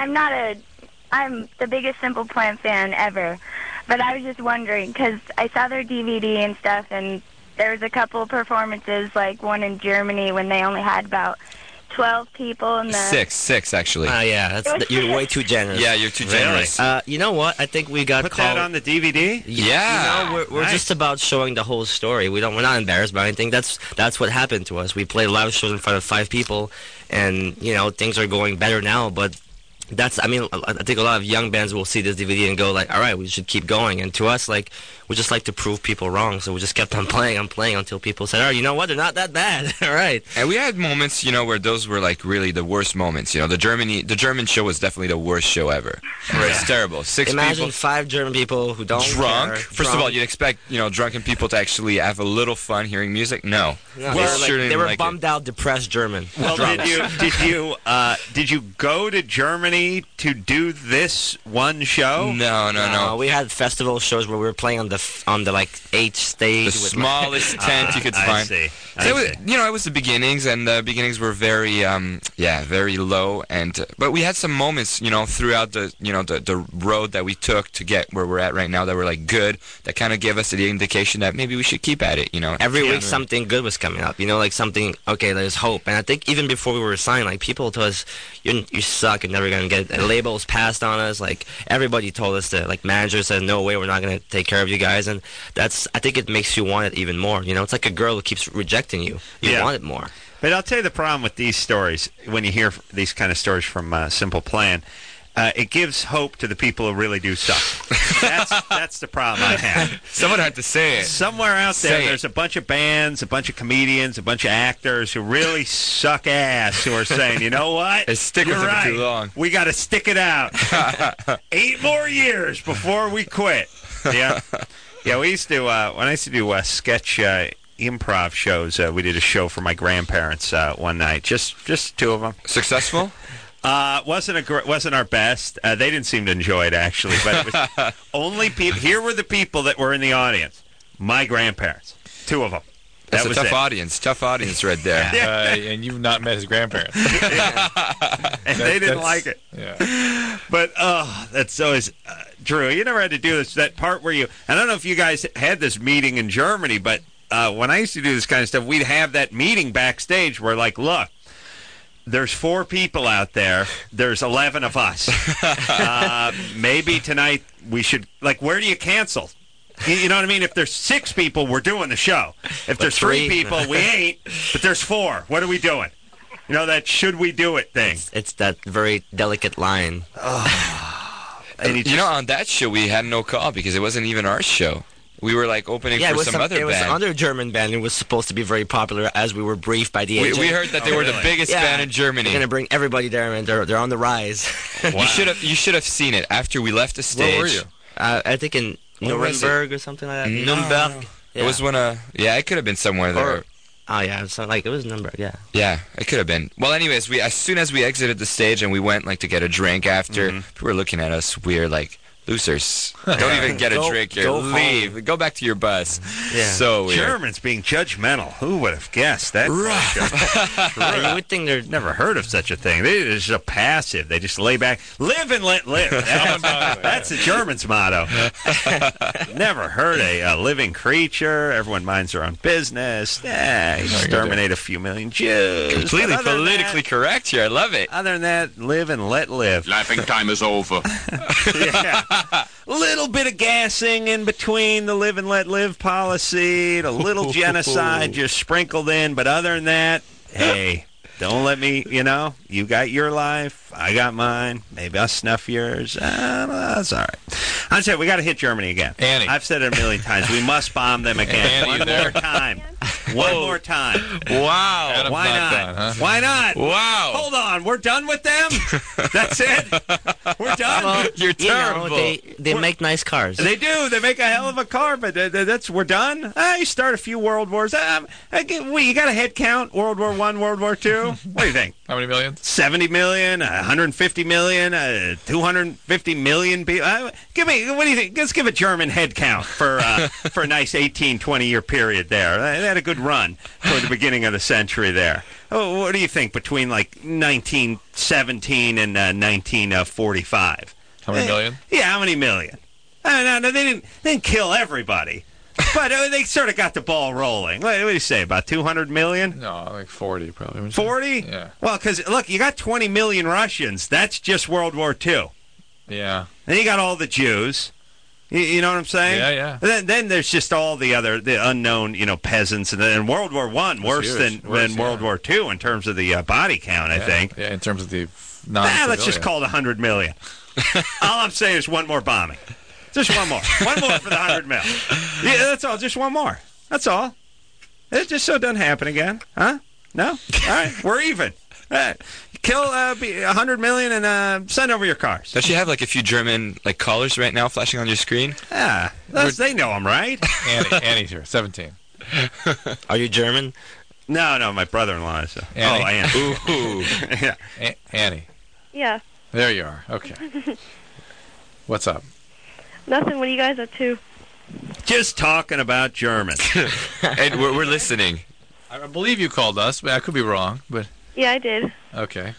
I'm the biggest Simple Plan fan ever, but I was just wondering because I saw their DVD and stuff, and there was a couple of performances, like one in Germany when they only had about 12 people in the. Six actually. Yeah, you're way too generous. Yeah, you're too generous. You know what? I think we got Put called. that on the DVD? Yeah. You know, we're Nice. just about showing the whole story. We're not embarrassed by anything. That's what happened to us. We played live shows in front of 5 people, and things are going better now. But I think a lot of young bands will see this DVD and go like, all right, we should keep going. And to us, like, we just like to prove people wrong. So we just kept on playing until people said, all right, you know what? They're not that bad. All right. And we had moments, where those were like really the worst moments. The German show was definitely the worst show ever. Right. It's terrible. 6 Imagine people 5 German people who don't drunk. care. First of all, you'd expect drunken people to actually have a little fun hearing music. No, No, They they were like bummed out, depressed German. Well, did you go to Germany to do this one show? No. We had festival shows where we were playing on the H stage. The smallest tent you could I find. see. So it was the beginnings, and the beginnings were very, very low. But we had some moments, throughout the road that we took to get where we're at right now that were like good. That kind of gave us the indication that maybe we should keep at it. Every week something good was coming up. Like something. Okay, there's hope. And I think even before we were signed, like people told us, you suck. You're never gonna get it. Labels passed on us. Like everybody told us that. Like managers said, no way, we're not gonna take care of you guys. And I think it makes you want it even more. It's like a girl who keeps rejecting you. You want it more. But I'll tell you the problem with these stories, when you hear these kind of stories from Simple Plan, it gives hope to the people who really do suck. That's the problem I have. Someone had to say it. Somewhere out there, there's a bunch of bands, a bunch of comedians, a bunch of actors who really suck ass who are saying, you know what? Stick with You're it right. for too long. We got to stick it out. 8 more years before we quit. Yeah. Yeah, we used to, when I used to do sketch improv shows, we did a show for my grandparents one night. Just 2 of them. Successful? Wasn't our best. They didn't seem to enjoy it, actually. But it was only people. Here were the people that were in the audience. My grandparents. 2 of them. That's That was a tough it. audience. Tough audience right there. And you've not met his grandparents. And they didn't like it. Yeah. But, that's always... Drew, you never had to do this. That part where you... I don't know if you guys had this meeting in Germany, but when I used to do this kind of stuff, we'd have that meeting backstage where, like, look, there's 4 people out there. There's 11 of us. Maybe tonight we should... Like, where do you cancel? You know what I mean? If there's 6 people, we're doing the show. If there's 3 people, we ain't. But there's 4. What are we doing? That should we do it thing. It's that very delicate line. And You know, on that show we had no call because it wasn't even our show. We were like opening Yeah, for it was some other it was band. another German band. It was supposed to be very popular, as we were briefed by the agent. We heard that they were the biggest band in Germany. They're gonna bring everybody there, and they're on the rise. You should have seen it after we left the stage. Where were you? I think in Where was Nuremberg or something like that. No, Nuremberg. It was when it could have been somewhere there. Or, oh yeah, it was Nuremberg. Yeah. Yeah, it could have been. Well, anyways, as soon as we exited the stage and we went like to get a drink after, people were looking at us weird, like losers. Don't even get a drink here. Leave. Go back to your bus. Yeah. So weird. Germans being judgmental. Who would have guessed that? And you would think they're Never heard of such a thing. They're just so passive. They just lay back, live and let live. That's the Germans' motto. Never heard a living creature. Everyone minds their own business. Exterminate a few million Jews. Completely But other than politically correct here. I love it. Other than that, live and let live. Laughing time is over. Yeah. Little bit of gassing in between the live and let live policy, a little genocide just sprinkled in, but other than that, hey, don't let me, you got your life, I got mine, maybe I'll snuff yours, that's all right. I said we got to hit Germany again. Annie. I've said it a million times, we must bomb them again. Annie, One you there? more time. One more time. Wow. Adam's Why not? done, huh? Why not? Wow. Hold on, we're done with them? That's it? We're done? You're terrible. they make nice cars. They do. They make a hell of a car, but we're done. You start a few world wars. You got a head count? World War I, World War II? What do you think? How many millions? 70 million, 150 million, 250 million people. What do you think? Let's give a German head count for a nice 18, 20-year period there. They had a good run toward the beginning of the century there. Oh, what do you think between like 1917 and 1945? How many million? Yeah, how many million? No, they didn't kill everybody, but they sort of got the ball rolling. What do you say, about 200 million? No, like 40 probably. 40? Yeah. Well, because, look, you got 20 million Russians. That's just World War II. Yeah. Then you got all the Jews. You know what I'm saying? Yeah. Then there's just all the unknown, peasants. And then World War I, worse than World War II in terms of the body count, I think. Yeah, in terms of the non-civilian. Let's just call it 100 million. All I'm saying is one more bombing. Just one more. One more for the 100 mil. Yeah, that's all. Just one more. That's all. It just so it doesn't happen again. Huh? No? All right. We're even. Kill 100 million and send over your cars. Does she have like a few German like callers right now flashing on your screen? Yeah. They know I'm right. Annie's here, 17. Are you German? No, my brother-in-law is. Annie. Oh, I am. Ooh. Yeah. Annie. Yeah. There you are. Okay. What's up? Nothing. What are you guys up to? Just talking about Germans. And we're listening. I believe you called us, but I could be wrong. But Yeah, I did. okay.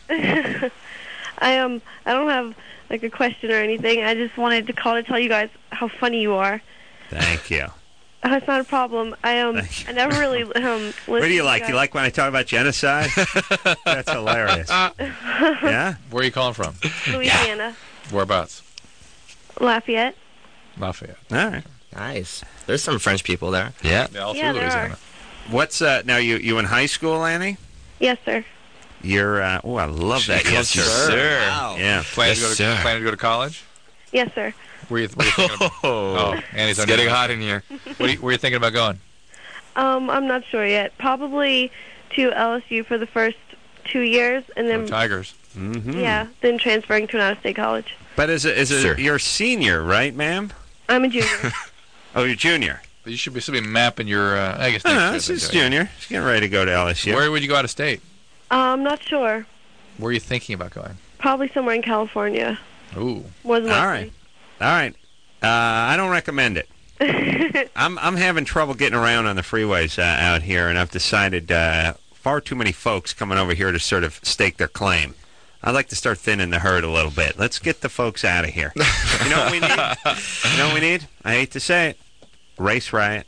I don't have like a question or anything. I just wanted to call to tell you guys how funny you are. Thank you. It's not a problem. I never really What do you like? You like when I talk about genocide? That's hilarious. Yeah? Where are you calling from? Louisiana, Whereabouts? Lafayette. Lafayette. All right. Nice. There's some French people there. Yeah. Yeah, all through Yeah, there Louisiana. What's now? You in high school, Annie? Yes, sir. You're. I love that. Yes, sir. Wow. Yeah. Planning Yes, sir. to go to college? Yes, sir. Were you thinking about? Oh, Annie's It's getting hot in here. Were you thinking about going? I'm not sure yet. Probably to LSU for the first 2 years, and then Tigers. yeah, then transferring to an out-of-state college. But is it Sure. you're a senior, right, ma'am? I'm a junior. Oh, you're junior. But you should be mapping your. I guess. No, next year, this is I think. junior. She's getting ready to go to LSU. Where would you go out of state? I'm not sure. Where are you thinking about going? Probably somewhere in California. Ooh. More than All likely. right. I don't recommend it. I'm having trouble getting around on the freeways out here, and I've decided far too many folks coming over here to sort of stake their claim. I'd like to start thinning the herd a little bit. Let's get the folks out of here. You know what we need? You know what we need? I hate to say it. Race riot.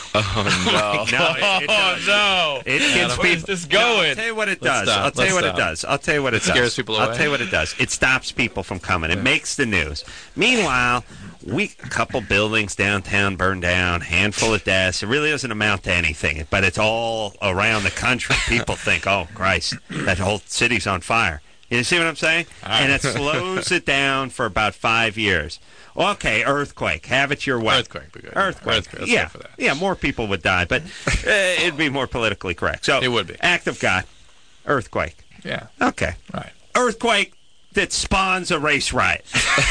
Oh no. No, it does. No. It gets people. Where's this going? I'll tell you what it Let's does. stop. I'll tell you Let's what it stop. does. I'll tell you what it Scares does. people I'll away. tell you what it does. It stops people from coming. It makes the news. Meanwhile, a couple buildings downtown burned down, handful of deaths. It really doesn't amount to anything, but it's all around the country. People think, oh, Christ, that whole city's on fire. You see what I'm saying? And it slows it down for about 5 years. Okay, earthquake. Have it your way. Earthquake. Be good. Earthquake. Let's Yeah. go for that. Yeah, more people would die, but it'd be more politically correct. So It would be. Act of God. Earthquake. Yeah. Okay. Right. Earthquake that spawns a race riot.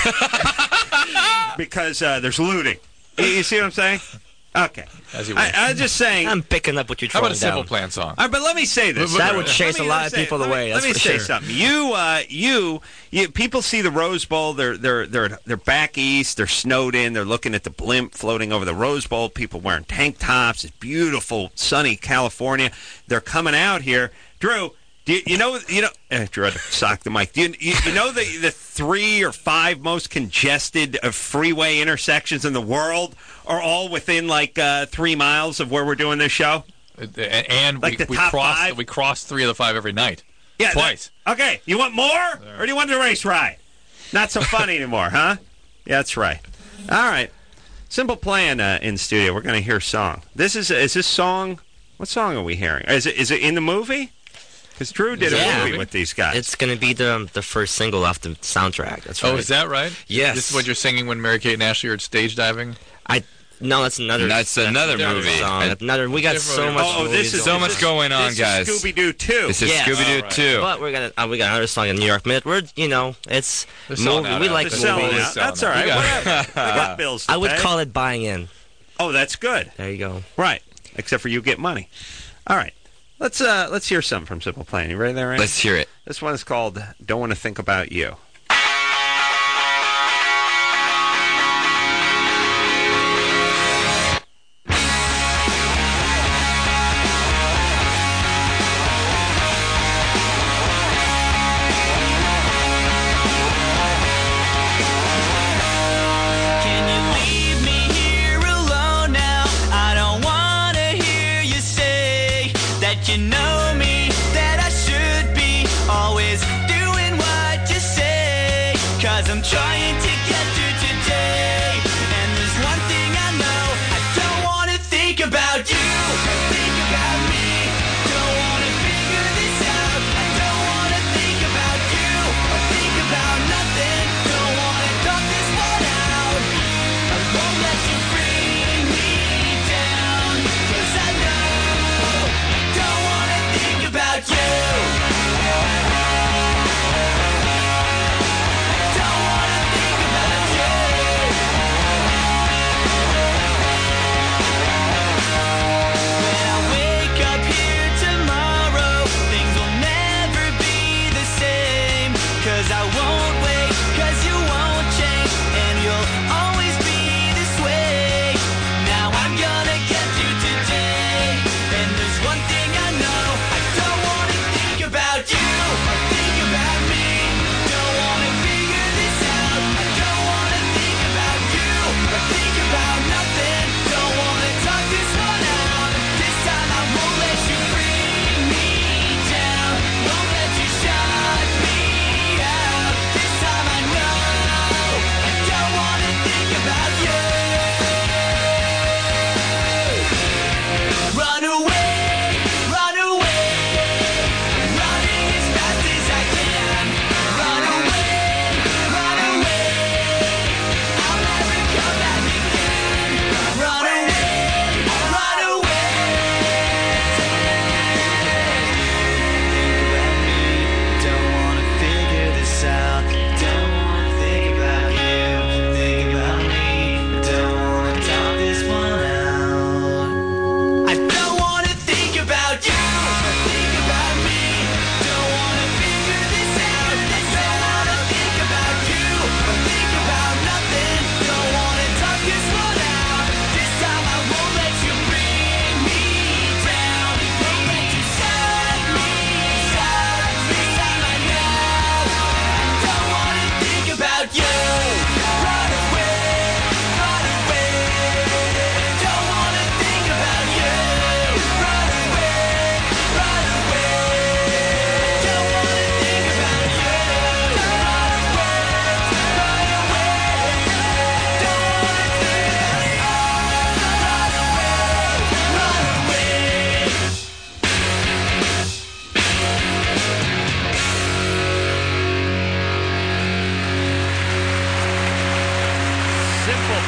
Because there's looting. You see what I'm saying? Okay. As you wish. I'm just saying. I'm picking up what you're How throwing about a Simple down. Plan song? All right, but let me say this. That would Let chase me- a lot of let me say- people let me- away. Let That's me for say sure. something. You people see the Rose Bowl. They're back east. They're snowed in. They're looking at the blimp floating over the Rose Bowl. People wearing tank tops. It's beautiful, sunny California. They're coming out here. Drew, you know? Drew had to sock the mic. Do you know the 3 or 5 most congested freeway intersections in the world are all within like 3 miles of where we're doing this show? And Like the we top cross 5? we cross 3 of the 5 every night. Yeah, Twice. Okay, you want more, or do you want the race ride? Not so fun anymore, huh? Yeah, that's right. All right, Simple Plan in studio. We're going to hear a song. Is this song? What song are we hearing? Is it in the movie? Because Drew did a Yeah. movie with these guys. It's going to be the first single off the soundtrack. That's right. Oh, is that right? Yes. This is what you're singing when Mary-Kate and Ashley are stage diving? No, that's another. That's another movie. Song. Another. We got Different so movie. much. Oh, this movies is So going much going on, this guys. is Scooby-Doo 2. This is Yeah. Scooby-Doo All right. 2. But we got another song in New York Minute. We're it's They're selling movie. out We out like They're there. selling movies. out. That's all right. You got it. Whatever. I got bills to I would pay. call it buying in. Oh, that's good. There you go. Right. Except for you get money. All right. Let's hear something from Simple Plan. You ready there, Randy? Let's hear it. This one is called "Don't Want to Think About You." Can you leave me here alone now? I don't wanna hear you say that you know me, that I should be always doing what you say. 'Cause I'm trying to get through today. And there's one thing I know, I don't wanna think about you or think about me. Don't wanna figure this out. I don't wanna think about you or think about nothing. Don't wanna talk this one out. I won't let you bring me down. 'Cause I know I don't wanna think about you. I don't wanna think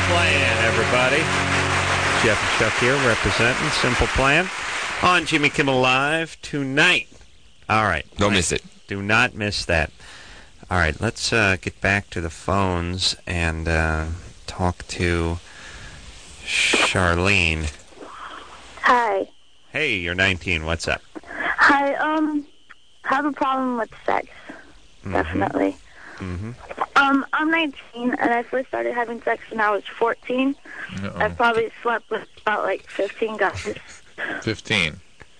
Plan, everybody. Jeff and Chuck here representing Simple Plan on Jimmy Kimmel Live tonight. All right. Don't miss it. Do not miss that. All right, let's get back to the phones and talk to Charlene. Hi. Hey, you're 19. What's up? Hi, have a problem with sex. Definitely. Mm-hmm. I'm 19, and I first started having sex when I was 14. I probably slept with about, like, 15 guys. 15.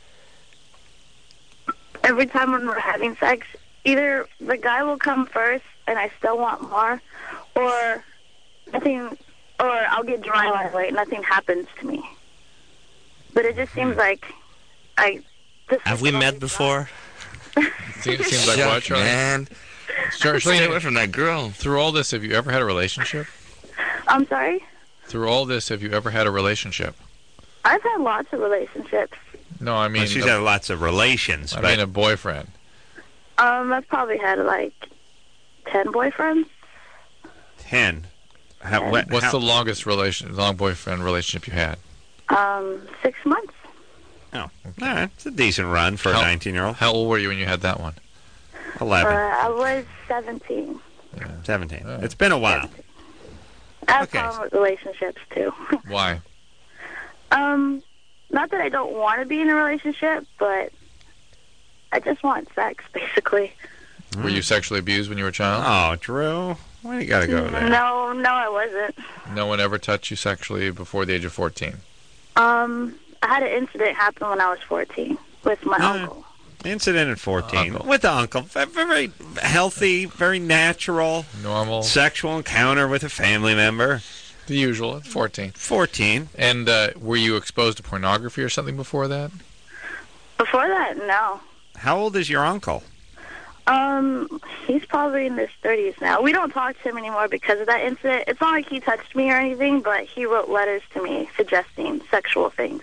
Every time when we're having sex, either the guy will come first, and I still want more, or I'll get dry right away, nothing happens to me. But it just seems like Have we met before? Seems like what, Charlie? Man. Stay away from that girl. Through all this, have you ever had a relationship? I'm sorry? Through all this, have you ever had a relationship? I've had lots of relationships. No, I mean... Well, she's had lots of relations. I mean a boyfriend. I've probably had, like, 10 boyfriends. 10? What's the longest long boyfriend relationship you had? 6 months. Oh, all right. It's a decent run for a 19-year-old. How old were you when you had that one? 11. I was 17. 17. It's been a while. I have problem with relationships, too. Why? Not that I don't want to be in a relationship, but I just want sex, basically. Were you sexually abused when you were a child? Oh, Drew. Why do you got to go there? No, I wasn't. No one ever touched you sexually before the age of 14? I had an incident happen when I was 14 with my uncle. Incident at 14 with the uncle. Very healthy, very natural. Normal. Sexual encounter with a family member. The usual at 14. 14. And were you exposed to pornography or something before that? Before that, no. How old is your uncle? He's probably in his 30s now. We don't talk to him anymore because of that incident. It's not like he touched me or anything, but he wrote letters to me suggesting sexual things.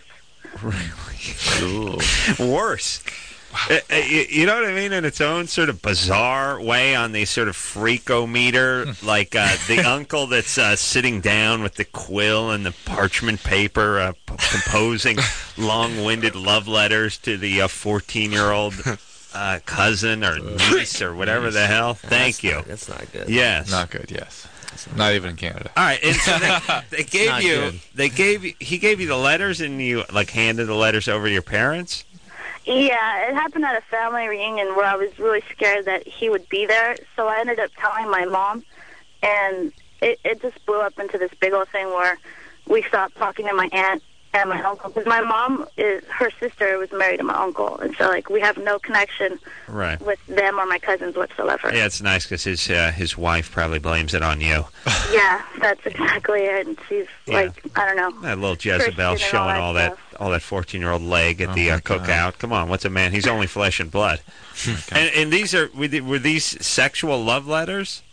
Really? Worse. Wow. You know what I mean? In its own sort of bizarre way on the sort of freakometer, like the uncle that's sitting down with the quill and the parchment paper composing long-winded love letters to the 14-year-old cousin or niece or whatever the hell. Thank you. That's not good. Yes. Not good, yes. Not even in Canada. All right, and so they gave you, he gave you the letters and you like handed the letters over to your parents? Yeah, it happened at a family reunion where I was really scared that he would be there, so I ended up telling my mom, and it just blew up into this big old thing where we stopped talking to my aunt and my uncle, because my mom, her sister was married to my uncle, and so, like, we have no connection with them or my cousins whatsoever. Yeah, it's nice because his wife probably blames it on you. Yeah, that's exactly it, and she's, like, I don't know. That little Jezebel showing all that 14-year-old leg at the cookout. Come on, what's a man? He's only flesh and blood. And these were these sexual love letters?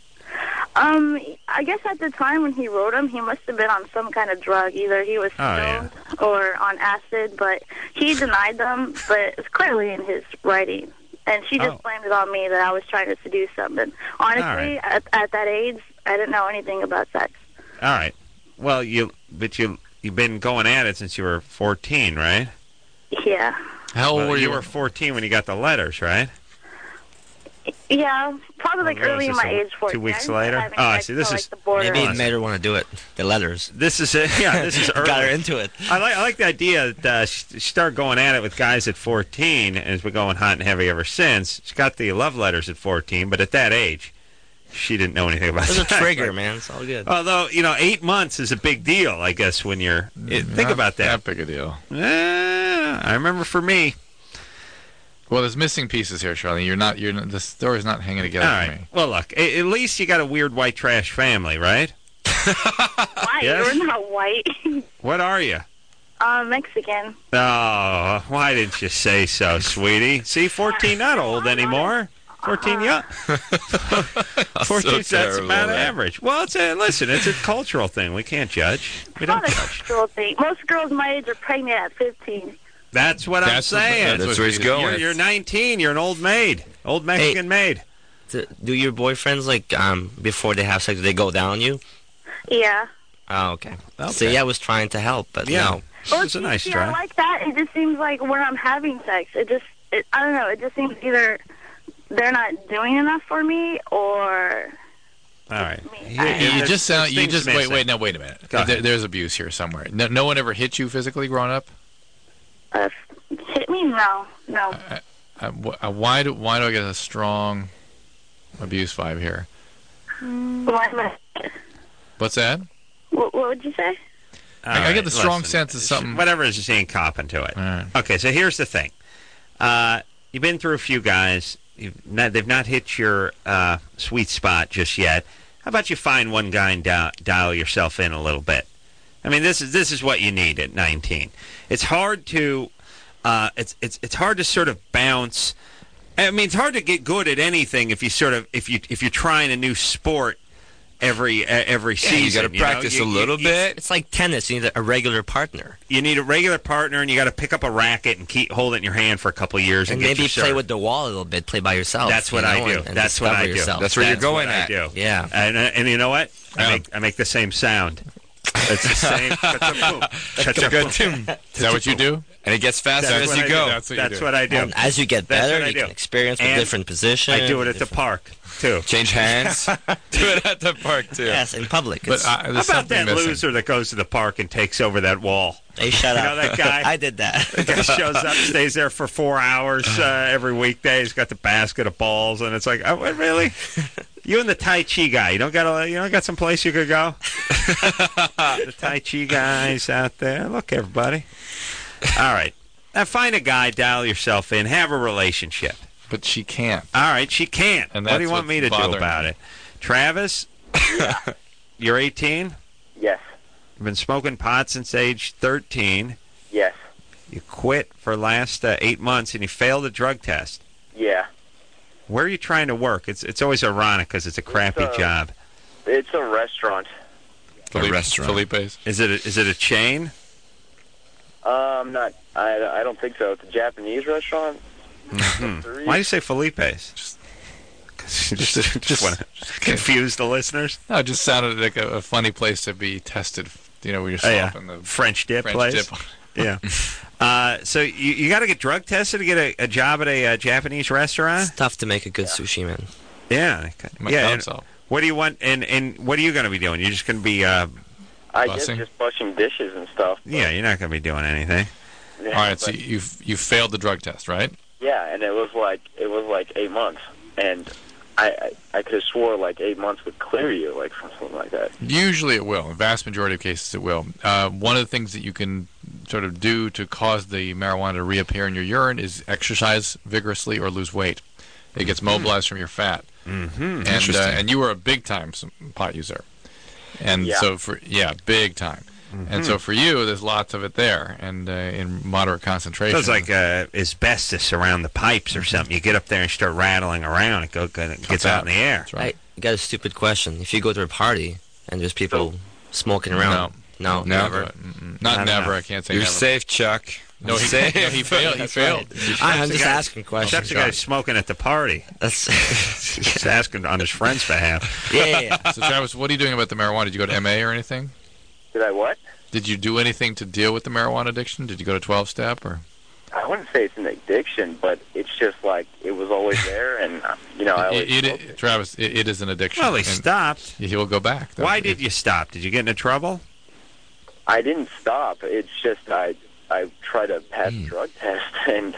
I guess at the time when he wrote them, he must have been on some kind of drug. Either he was stoned or on acid, but he denied them, but it's clearly in his writing. And she just blamed it on me that I was trying to seduce him. And honestly, at that age, I didn't know anything about sex. All right. Well, you've been going at it since you were 14, right? Yeah. How old were you? You were 14 when you got the letters, right? Yeah, probably like early in my age 14. 2 weeks later? Oh, I see. This is maybe it made her want to do it. The letters. This is it. Yeah, this is early. Got her into it. I like the idea that she started going at it with guys at 14, and has been going hot and heavy ever since. She got the love letters at 14, but at that age, she didn't know anything about it. It was a trigger, man. It's all good. Although, 8 months is a big deal, I guess, when you're... think about that. That big a deal. I remember for me... Well, there's missing pieces here, Charlie. The story's not hanging together All right. for me. Well, look, at least you got a weird white trash family, right? White? Yes? We're not white. What are you? Mexican. Oh, why didn't you say so, sweetie? See, 14 not old anymore. 14 young. 14 that's about average. Well, it's a cultural thing. We can't judge. We don't It's not a judge. cultural thing. Most girls my age are pregnant at 15. That's what I'm saying. That's where he's going. You're 19. You're an old maid. Old Mexican maid. Do your boyfriends, before they have sex, do they go down on you? Yeah. Oh, okay. Okay. See, I was trying to help, but no. Well, It's a nice see, try. I like that. It just seems like when I'm having sex, I don't know. It just seems either they're not doing enough for me, or All right. You just sound. You just wait. missing. Wait a minute. Go ahead. There's abuse here somewhere. No one ever hit you physically growing up. hit me. No. Why do I get a strong abuse vibe here? What What's that? would you say? All I get right, the strong listen. sense of something. Whatever is just ain't copping to it. All right. Okay, so here's the thing. You've been through a few guys. They've not hit your sweet spot just yet. How about you find one guy and dial yourself in a little bit? I mean, this is what you need at 19. It's hard to it's hard to sort of bounce. I mean, it's hard to get good at anything if you're trying a new sport every season. You got to practice a little bit. It's like tennis. You need a regular partner. You need a regular partner, and you got to pick up a racket and hold it in your hand for a couple of years, And get maybe your play serve. with the wall a little bit. Play by yourself. That's what you I know, do. and That's what I discover do. yourself. That's where you're going what at. I do. Yeah. And you know what? I make the same sound. It's the same. Is that what you do? And it gets faster That's as what you I go. do. That's what you That's do. what I do. And as you get That's better, what I you do. can experience with And different positions. I do it at the park too. Change hands. Do it at the park too. Yes, in public. But It's- How there's about something that missing. loser that goes to the park and takes over that wall? Hey, shut You up. know that guy? I did that. The guy shows up, stays there for 4 hours every weekday. He's got the basket of balls, and it's like, oh, what, really? You and the Tai Chi guy, you don't got some place you could go? The Tai Chi guys out there. Look, everybody. All right. Now find a guy, dial yourself in, have a relationship. But she can't. All right, she can't. And What do that's you want what's me to do bothering about me. it? Travis, you're 18? Yes. You've been smoking pot since age 13. Yes. You quit for the last 8 months, and you failed a drug test. Yeah. Where are you trying to work? It's always ironic because it's a crappy job. It's a restaurant. restaurant. Felipe's. Is it a chain? Not. I don't think so. It's a Japanese restaurant. Why do you say Felipe's? Just want to confuse the listeners. No, it just sounded like a funny place to be tested. You know, when you're in the French dip French place. dip. Yeah. So you got to get drug tested to get a job at a Japanese restaurant? It's tough to make a good sushi, man. Yeah. My Yeah. thought and so. what do you want? And what are you going to be doing? You're just going to be I guess Bussing? just washing dishes and stuff. yeah. You're not going to be doing anything. Yeah, All right, so but- you failed the drug test, right? Yeah, and it was like 8 months, and I could have swore like 8 months would clear you, like something like that. Usually it will. In the vast majority of cases it will. One of the things that you can sort of do to cause the marijuana to reappear in your urine is exercise vigorously or lose weight. It gets mobilized from your fat. Mm-hmm. And you were a big-time pot user. And Yeah. so big time. And so for you, there's lots of it there, and in moderate concentration. So it's like asbestos around the pipes or something. You get up there and start rattling around. It gets out in the air. That's right. I got a stupid question. If you go to a party and there's people smoking around, no, never. Not I don't never. know. I can't say You're never. safe, Chuck. No, he safe. no, he failed. He failed. I'm just guy- asking questions. Except the guy smoking at the party. That's He's asking on his friend's behalf. yeah. So Travis, what are you doing about the marijuana? Did you go to MA or anything? Did I what? Did you do anything to deal with the marijuana addiction? Did you go to 12-step or? I wouldn't say it's an addiction, but it's just like it was always there, and I always smoked it. Travis, it is an addiction. Well, he and stopped. He will go back. though. Why did you stop? Did you get into trouble? I didn't stop. It's just I tried to pass a drug test, and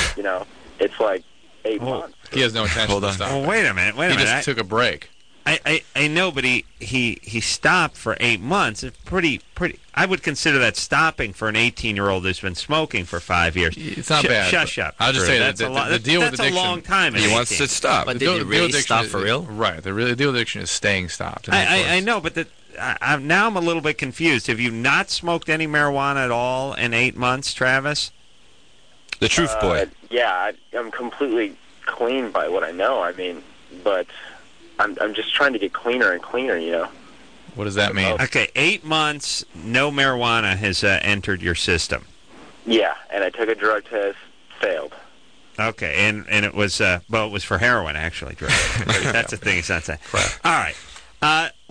it's like 8 months. He has no intention Hold to on. stop. Well, wait a minute. He just took a break. I know, but he stopped for 8 months. It's pretty. I would consider that stopping for an 18-year-old who's been smoking for 5 years. It's not bad. Shush up. I'll just Drew. say that's that a lot. the deal with that's addiction. a long time. He at wants 18. to stop. But did you really addiction stop is- for real? Right. The deal with addiction is staying stopped. and that's I worse. know, but now I'm a little bit confused. Have you not smoked any marijuana at all in 8 months, Travis? The truth boy. Yeah, I'm completely clean by what I know. I mean, but I'm just trying to get cleaner and cleaner. What does that mean? Okay, 8 months, no marijuana has entered your system. Yeah, and I took a drug test, failed. Okay, and it was it was for heroin actually. Drew. That's the thing. It's not saying. All right.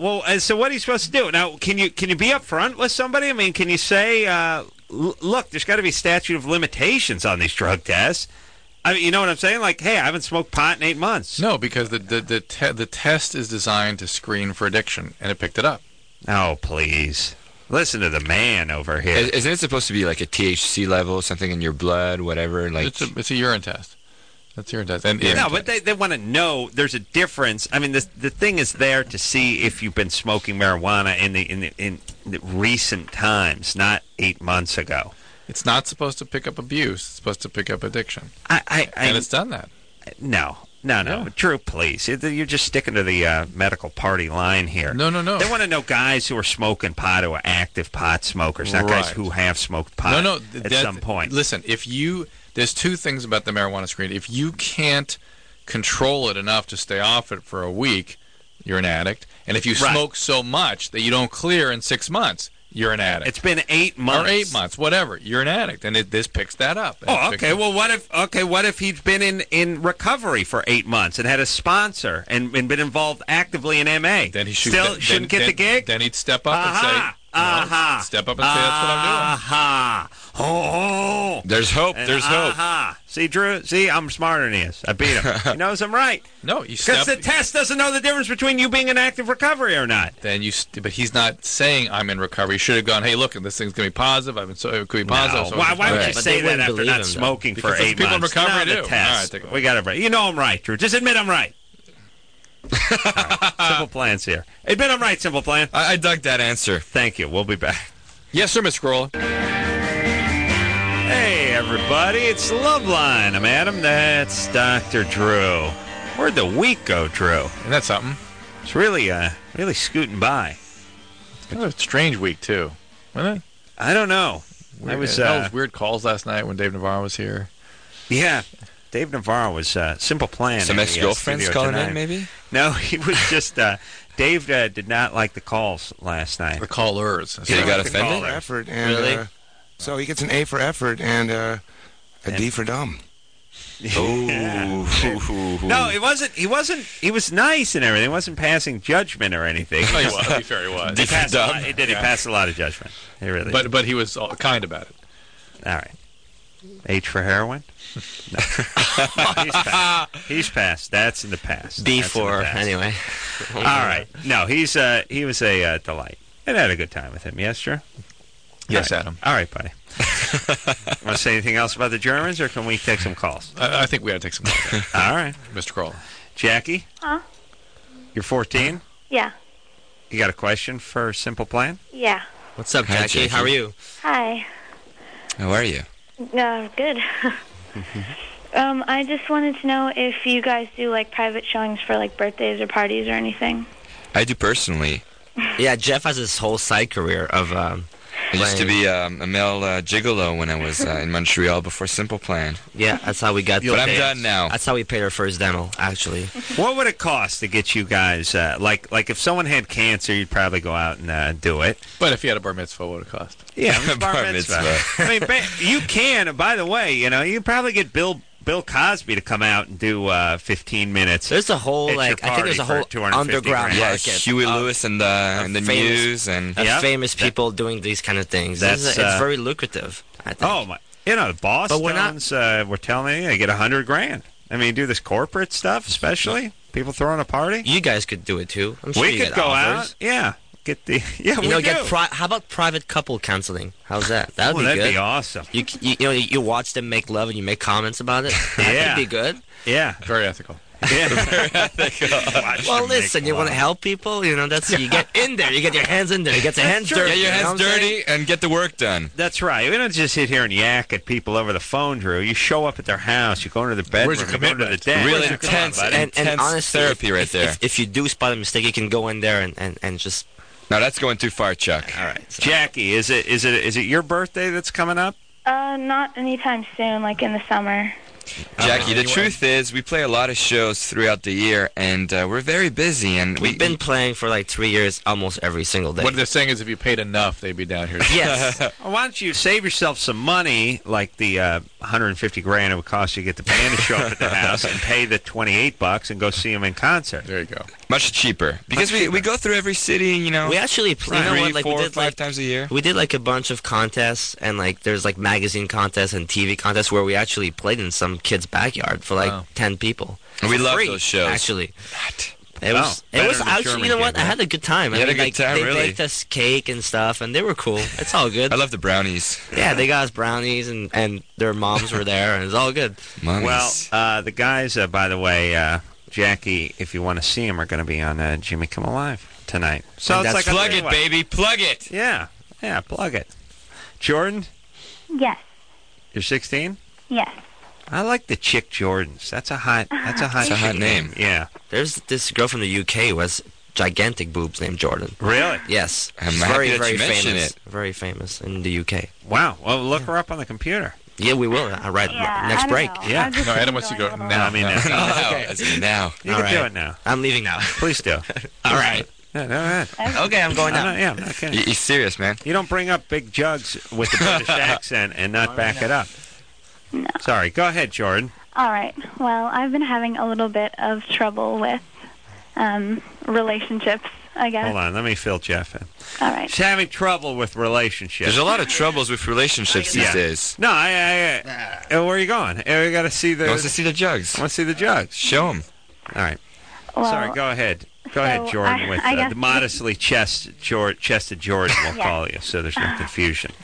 Well, so what are you supposed to do now? Can you be upfront with somebody? I mean, can you say, look, there's got to be statute of limitations on these drug tests? I mean, you know what I'm saying? Like, hey, I haven't smoked pot in 8 months. No, because the test is designed to screen for addiction, and it picked it up. Oh, please. Listen to the man over here. Isn't it supposed to be like a THC level, something in your blood, whatever? Like It's a urine test. That's urine test. And no, but they want to know there's a difference. I mean, the thing is there to see if you've been smoking marijuana in the recent times, not 8 months ago. It's not supposed to pick up abuse. It's supposed to pick up addiction. And it's done that. No. Drew, please. You're just sticking to the medical party line here. No. They want to know guys who are smoking pot, who are active pot smokers, not guys who have smoked pot at some point. Listen, there's two things about the marijuana screen. If you can't control it enough to stay off it for a week, you're an addict. And if you smoke so much that you don't clear in 6 months, you're an addict. It's been 8 months. Or 8 months, whatever. You're an addict, and this picks that up. Oh, okay. Well, what if he'd been in recovery for 8 months and had a sponsor and been involved actively in MA? Then he shouldn't get the gig. Then he'd step up and say, step up and say, that's what I'm doing. Oh. There's hope. There's hope. See, Drew? See, I'm smarter than he is. I beat him. He knows I'm right. No, because the test doesn't know the difference between you being in active recovery or not. But he's not saying I'm in recovery. He should have gone, hey, look, this thing's going to be positive. It could be positive. No. Why would you say that after not smoking for 8 months? People in recovery do. Test. All right, we got it right. You know I'm right, Drew. Just admit I'm right. Right. Simple Plan's here. Admit I'm right, Simple Plan. I dug that answer. Thank you. We'll be back. Yes, sir, Miss Scroll. Hey, everybody. It's Loveline. I'm Adam. That's Dr. Drew. Where'd the week go, Drew? Isn't that something? It's really scooting by. It was a strange week, too. Wasn't it? I don't know. I was weird calls last night when Dave Navarro was here. Yeah. Dave Navarro was Simple Plan. Some ex-girlfriends calling in, maybe? No, he was just... Dave did not like the calls last night. The callers. He got offended? Effort and, really? So he gets an A for effort and a D for dumb. Oh. No, it wasn't. He was nice and everything. He wasn't passing judgment or anything. Oh, he was. To be fair, he was. He passed a lot of judgment. He really did. But he was kind about it. All right. H for heroin? No. He's passed. That's in the past. B for anyway. All right. No, he was a delight. And I had a good time with him. Yes, sir? Yes, all right. Adam. All right, buddy. Want to say anything else about the Germans, or can we take some calls? I think we got to take some calls. All right. Mr. Kroll. Jackie? Huh? You're 14? Yeah. You got a question for Simple Plan? Yeah. What's up, Hi, Jackie? How are you? Hi. How are you? Good. I just wanted to know if you guys do like private showings for like birthdays or parties or anything. I do personally. Yeah, Jeff has this whole side career of I used to be a male gigolo when I was in Montreal before Simple Plan. Yeah, that's how we got. But I'm done now. That's how we paid our first demo, actually. What would it cost to get you guys? Like if someone had cancer, you'd probably go out and do it. But if you had a bar mitzvah, what would it cost? Yeah, bar mitzvah. I mean, you can. By the way, you probably get Bill Cosby to come out and do 15 minutes. There's a whole I think there's a whole underground market. Yeah, Huey Lewis and the News and famous people doing these kind of things. It's very lucrative, I think. Oh my! The Boston's were telling me they get $100,000. I mean, do this corporate stuff, especially people throwing a party. You guys could do it too. I'm sure we could go out. Yeah. Get the how about private couple counseling? How's that? That'd be good. That'd be awesome. You watch them make love and you make comments about it. That'd be good. Yeah, very ethical. Yeah, very ethical. Well, listen, you want to help people. That's you get in there. You get your hands in there. You get your hands dirty. Get your hands dirty and get the work done. That's right. We don't just sit here and yak at people over the phone, Drew. You show up at their house. You go into their bedroom. You go into the den. Really intense honestly, therapy right there. If you do spot a mistake, you can go in there and just. No, that's going too far, Chuck. All right, Jackie, is it your birthday that's coming up? Not anytime soon, like in the summer. Jackie, the truth is, we play a lot of shows throughout the year, and we're very busy. And we've been playing for like 3 years, almost every single day. What they're saying is, if you paid enough, they'd be down here. Yes. Well, why don't you save yourself some money, like the $150,000 it would cost you to get the band to show up at the house, and pay the $28 and go see them in concert. There you go. Much cheaper because we go through every city, you know. We actually, you know what, like 4 we or did 5 like times a year. we did like a bunch of contests, and like there's like magazine contests and TV contests where we actually played in some kid's backyard for like 10 people. We For love free, those shows. Actually, it Wow, was better than actually, German you know what? kid, I had a good time. You had a good like, time, they really? baked us cake and stuff, and they were cool. It's all good. I love the brownies. Yeah, they got us brownies, and their moms were there, and it's all good. Mummies. Well, the guys, by the way, Jackie, if you want to see them, are going to be on Jimmy Kimmel Live tonight. So And it's that's like plug it, baby, plug it. Yeah, plug it. Jordan, Yes. you're 16. Yes. I like the chick Jordans. That's a hot chick name. Yeah. There's this girl from the UK who has gigantic boobs named Jordan. Really? Yes. I'm She's happy very, that very you mention famous. it. Very famous in the UK. Wow. Well, look her up on the computer. Yeah, we will. Right Yeah, next I don't break. know. Yeah. I've just No, been Adam wants to going go a little- now. I mean, Now, okay. as in now. You All can do right. it now. I'm leaving now. Please do. All right. No, go ahead. Okay, I'm going I'm now. not, I'm not kidding. You're serious, man. You don't bring up big jugs with the British accent and not back it up. No. Sorry. Go ahead, Jordan. All right. Well, I've been having a little bit of trouble with relationships, I guess. Hold on. Let me fill Jeff in. All right. She's having trouble with relationships. There's a lot of troubles with relationships these days. No, where are you going? We got to see the. Wants to see the jugs. Want to see the jugs? Show them. All right. Well, Sorry. Go ahead. Go ahead, so Jordan. I With guess- the modestly chested Jordan, we'll Yeah. call you, so there's no confusion.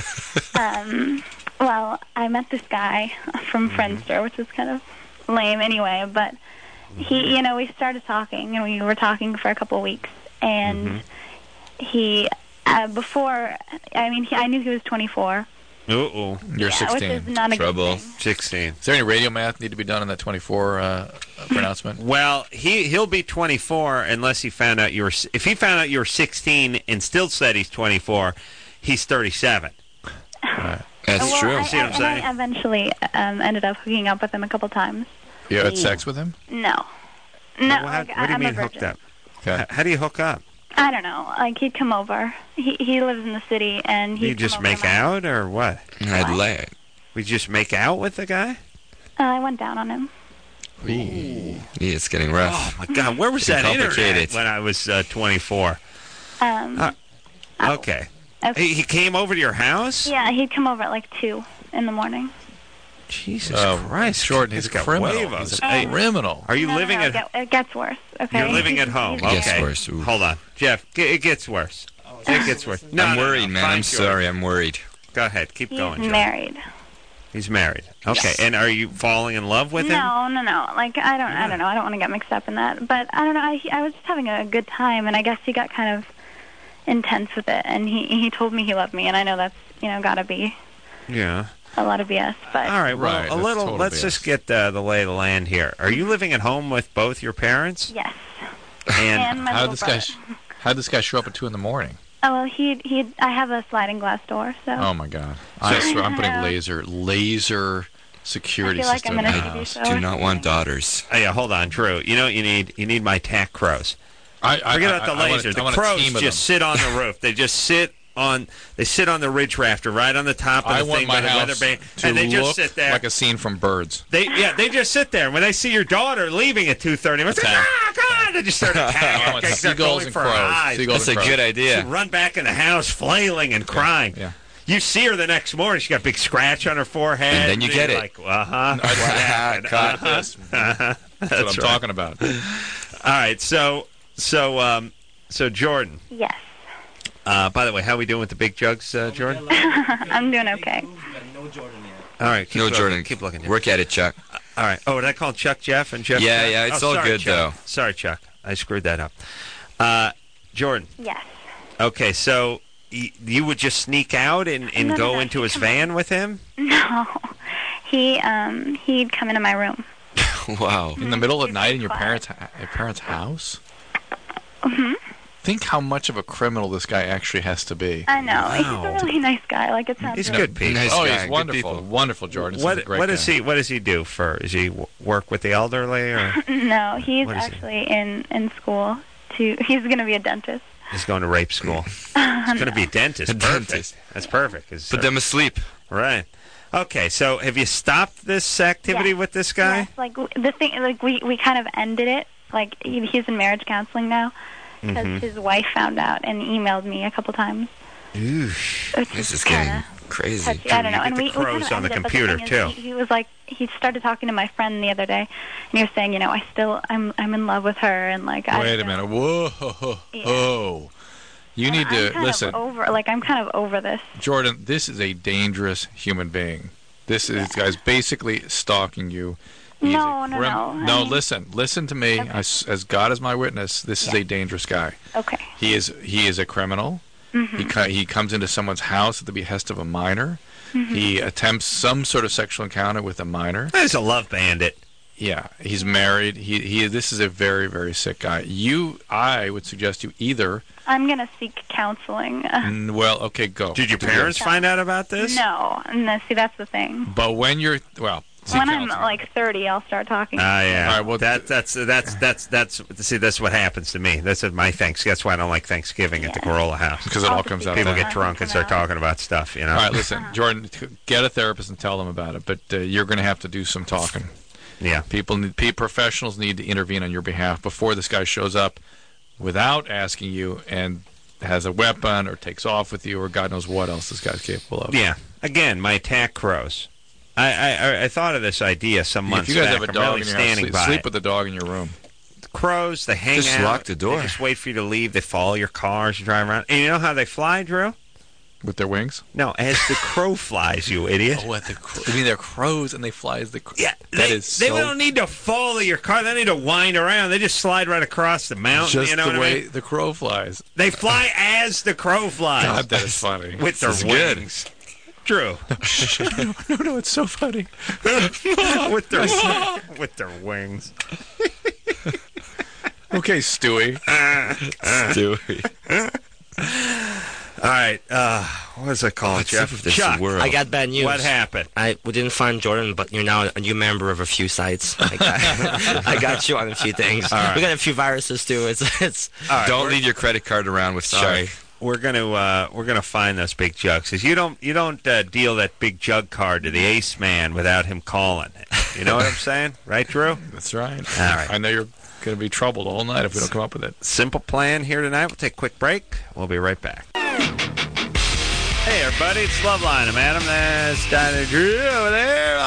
Well, I met this guy from Mm-hmm. Friendster, which is kind of lame anyway, but he, you know, we started talking, and we were talking for a couple of weeks, and Mm-hmm. he, before, I knew he was 24. You're Yeah, 16. which is not a Trouble. good thing. 16. Is there any radio math need to be done on that 24 pronouncement? Well, he'll be 24 unless he found out if he found out you were 16 and still said he's 24, he's 37. That's Well, true. See what I'm saying? I eventually ended up hooking up with him a couple times. You had sex with him? No. No, What like, do you I'm a mean hooked virgin. up? Okay. How do you hook up? I don't know. Like, he'd come over. He lives in the city, and Do you he'd just come over make to my- out or what? I'd lay. We just make out with the guy? I went down on him. Yeah, it's getting rough. Oh my God, where was Too that internet complicated. when I was 24? Okay. Okay. He came over to your house? Yeah, he'd come over at like 2 in the morning. Jesus Oh, Christ. Jordan, he's a got criminal. huevos. He's a Hey, criminal. are you No, living no, at it gets worse. Okay. You're living at home. It gets Okay. worse. Ooh. Hold on. Jeff, it gets worse. It gets worse. No, I'm no, worried, no, man. fine, I'm Jordan. sorry. I'm worried. Go ahead. Keep He's going, Jordan. married. He's married. Okay. Yes. And are you falling in love with him? No. Like, I don't know. I don't want to get mixed up in that. But I don't know. I was just having a good time, and I guess he got kind of intense with it. And he told me he loved me, and I know that's, gotta be Yeah. a lot of BS. But All right. Well, Right, a that's little. total Let's BS. just get the lay of the land here. Are you living at home with both your parents? yes. And And my How'd little this brother. this guy show up at 2 in the morning? Oh, well, I have a sliding glass door, so. Oh my God! I swear, I'm putting laser security I feel like system I'm in in the a TV house. show. Do not want daughters. oh, yeah, hold on, Drew. You know what you need? You need my tack crows. Forget about the laser. The crows just sit on the roof. They just sit on the ridge rafter right on the top of I the want thing my by the weather house band, to and they just look sit there. like a scene from Birds. They just sit there. And when they see your daughter leaving at 2:30, they say, God! They just start attacking. I want They're seagulls going and for her crows. eyes. Seagulls That's a and crows. good She'd idea. run back in the house flailing and crying. Yeah. You see her the next morning. She got a big scratch on her forehead. And then you get you're it. Like, what Cut. That's what I'm talking about. All right. So Jordan. Yes. By the way, how we doing with the big jugs, Jordan? I'm doing okay. All right. Keep No, looking, Jordan. Keep looking. Work at it, Chuck. All right. Oh, did I call Chuck Jeff and Jeff? Yeah, Chuck? yeah, it's Oh, all sorry, good, Chuck. though. Sorry, Chuck. I screwed that up. Jordan. Yes. Okay, so you would just sneak out and No, go no, into his van with him? No. He'd come into my room. Wow. In the middle of the night in your parents' house? Mm-hmm. Think how much of a criminal this guy actually has to be. I know. Wow. He's a really nice guy. Like, it sounds He's really good people. Nice Oh, guy, he's good wonderful. people. Wonderful, Jordan. This is a great What guy. does he do for? Does he work with the elderly or No, he's What is he? actually in school. He's going to be a dentist. he's going to rape school? He's going to be a dentist. A Perfect. dentist. That's perfect. 'Cause, Put them asleep. right. Okay, so have you stopped this activity Yes. with this guy? Yes, like the thing, like we kind of ended it like he's in marriage counseling now because his wife found out and emailed me a couple times. This is getting crazy. Touchy. I don't know. You And get we the crows kinda on the ended up- but computer, thing is, too. He was like, he started talking to my friend the other day, and he was saying, you know, I'm in love with her, and like, Wait a minute. Whoa. You need to listen. I'm kind of over this. Jordan, this is a dangerous human being. This guy's basically stalking you. He's No. No, listen to me. Okay. As God is my witness, this is a dangerous guy. Okay. He is a criminal. He comes into someone's house at the behest of a minor. He attempts some sort of sexual encounter with a minor. He's a love bandit. Yeah, he's married. This is a very, very sick guy. I would suggest you either. I'm gonna seek counseling. Well, okay, go. Did your parents find out about this? No, see, that's the thing. But when you're When I'm like 30, I'll start talking. Yeah. All right, well, that's see, that's what happens to me. That's my Thanksgiving. That's why I don't like Thanksgiving at the Corolla house, because it all comes out. People then. get drunk and start talking about stuff. You know. All right, listen, Jordan, get a therapist and tell them about it. But you're going to have to do some talking. Yeah. Professionals need to intervene on your behalf before this guy shows up without asking you and has a weapon or takes off with you or God knows what else this guy's capable of. Yeah. Again, my attack crows. I thought of this idea some months if you guys back. have a I'm dog really in your standing house, by sleep it. with the dog in your room. The crows, they hang Just out. lock the door. They just wait for you to leave. They follow your cars. You drive around. And you know how they fly, Drew? With their wings? No, as the crow flies, you idiot. Oh, I mean, they're crows and they fly as the crow. Yeah, they don't need to follow your car. They need to wind around. They just slide right across the mountain. Just you know the what I way mean? the crow flies. They fly as the crow flies. God, that is funny. With their This is good. wings. Drew. No, it's so funny. with their wings. Okay, Stewie. Stewie. All right. What is it called, Jeff? Chuck. I got bad news. What happened? We didn't find Jordan, but you're now a new member of a few sites. I got you on a few things. All right. We got a few viruses too. It's. All right, Don't leave your credit card around with Sorry. Chuck. We're gonna find those big jugs. 'Cause you don't deal that big jug card to the ace man without him calling it. You know what I'm saying, right, Drew? That's right. All right. I know you're going to be troubled all night if we don't come up with it. Simple plan here tonight. We'll take a quick break. We'll be right back. Hey, everybody, it's Loveline. I'm Adam. That's Dr. Drew over there.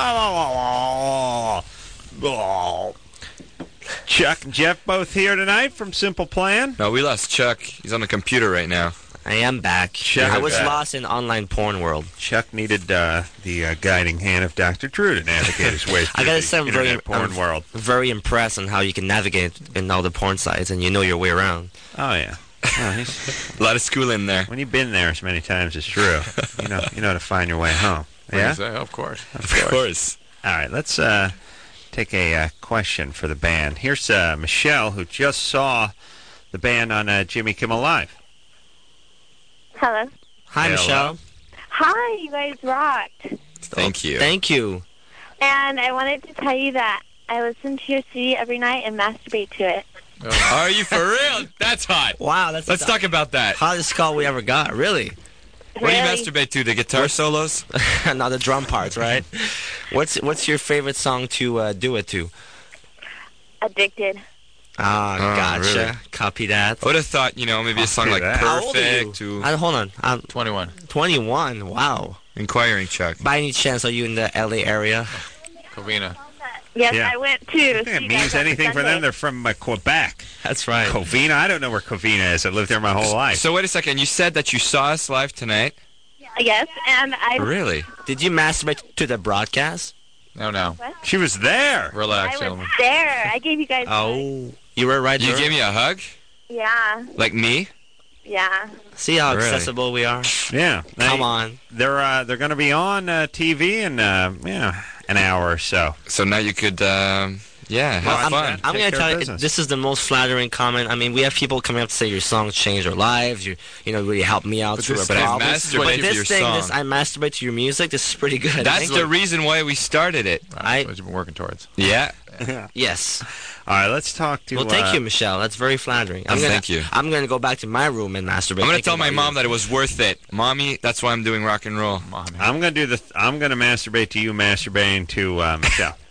Chuck and Jeff both here tonight from Simple Plan. No, we lost Chuck. He's on the computer right now. I am back. Chuck I was back. lost in online porn world. Chuck needed the guiding hand of Dr. Drew to navigate his way through I gotta the say, I'm very, internet porn world. very impressed on how you can navigate in all the porn sites and you know your way around. Oh, yeah. Oh, he's, A lot of school in there. when you've been there as many times as Drew, you know how to find your way home. What do Yeah? you say? Of course. Of course. All right, let's take a question for the band. Here's Michelle, who just saw the band on Jimmy Kimmel Live. Hello. Hi, Hello. Michelle. Hi, you guys rocked. Thank you. Thank you. And I wanted to tell you that I listen to your CD every night and masturbate to it. Are you for real? That's hot. Wow, that's Let's the talk about that. hottest call we ever got. Really? What do you Really? masturbate to? The guitar solos? Not the drum parts, right? What's your favorite song to do it to? Addicted. Ah, Oh, gotcha. really? Copy that. I would have thought, maybe a song like that. How old are you? Perfect to Hold on. I'm 21. 21. Wow. Inquiring Chuck. By any chance, are you in the LA area? Covina. Yes, Yeah. I went I too. think it means anything for them. They're from Quebec. That's right. Covina? I don't know where Covina is. I lived there my whole life. So wait a second. You said that you saw us live tonight? Yes, and I Really? Did you masturbate to the broadcast? No. She was there. Relax, I was gentlemen. there. I gave you guys. Oh, you were right You there. gave me a hug? Yeah, Like me? yeah. See how Really? accessible we are? Yeah. Come on. They're going to be on TV in an hour or so. So now you could, have I'm fun. I'm Take going to care tell of you, business. this is the most flattering comment. I mean, we have people coming up to say your songs changed our lives. You really helped me out But through a this- But I problem. masturbate But to this your thing, song. I masturbate to your music. This is pretty good. That's Thank the you. reason why we started it. I- That's what you've been working towards. Yeah. Yes. All right, let's talk to... Well, thank you, Michelle. That's very flattering. Thank you. I'm going to go back to my room and masturbate. I'm going to thinking tell my about mom you. that it was worth it. Mommy, that's why I'm doing rock and roll. Mommy. I'm going to masturbate to you masturbating to Michelle.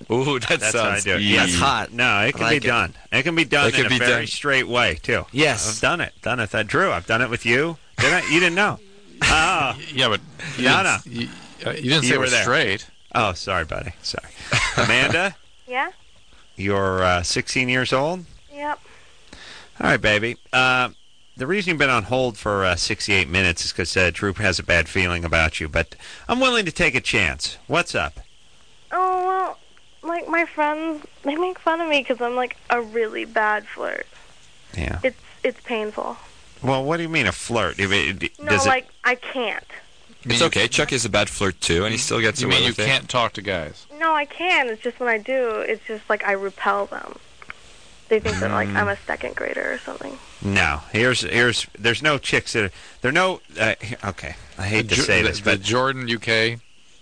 Ooh, that That's how I sounds do it. easy. That's hot. No, it can like be it. done. It can be done It can in be a very done. straight way too. Yes. I've done it. Drew, I've done it with you. Did I? You didn't know. Oh, Yeah, but you No, didn't, you didn't say You it were was there. straight. oh, sorry, buddy. Sorry. Amanda, Yeah? you're 16 years old. Yep. All right, baby. The reason you've been on hold for 68 minutes is because Drew has a bad feeling about you, but I'm willing to take a chance. What's up? Oh, well, like, my friends, they make fun of me because I'm, like, a really bad flirt. Yeah. It's painful. Well, what do you mean a flirt? No, like, I can't. It's okay. Chuck is a bad flirt too, and he still gets You away mean you with it. can't talk to guys? No, I can. It's just when I do, it's just, like, I repel them. They think that, like, I'm a second grader or something. No. There's no chicks that there are no. Okay, I hate to say this, the but Jordan UK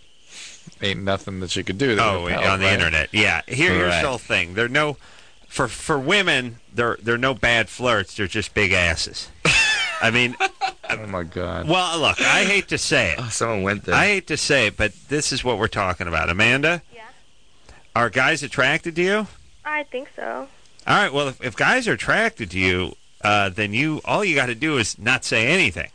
ain't nothing that you could do. That oh, would repel, on the right? internet, yeah. Here's Right. the whole thing. There are no for women. There are no bad flirts. They're just big asses. I mean, Oh my God. well, look, I hate to say it. Oh, someone went there. I hate to say it, but this is what we're talking about. Amanda? Yeah? Are guys attracted to you? I think so. All right, well, if guys are attracted to you, then all you got to do is not say anything.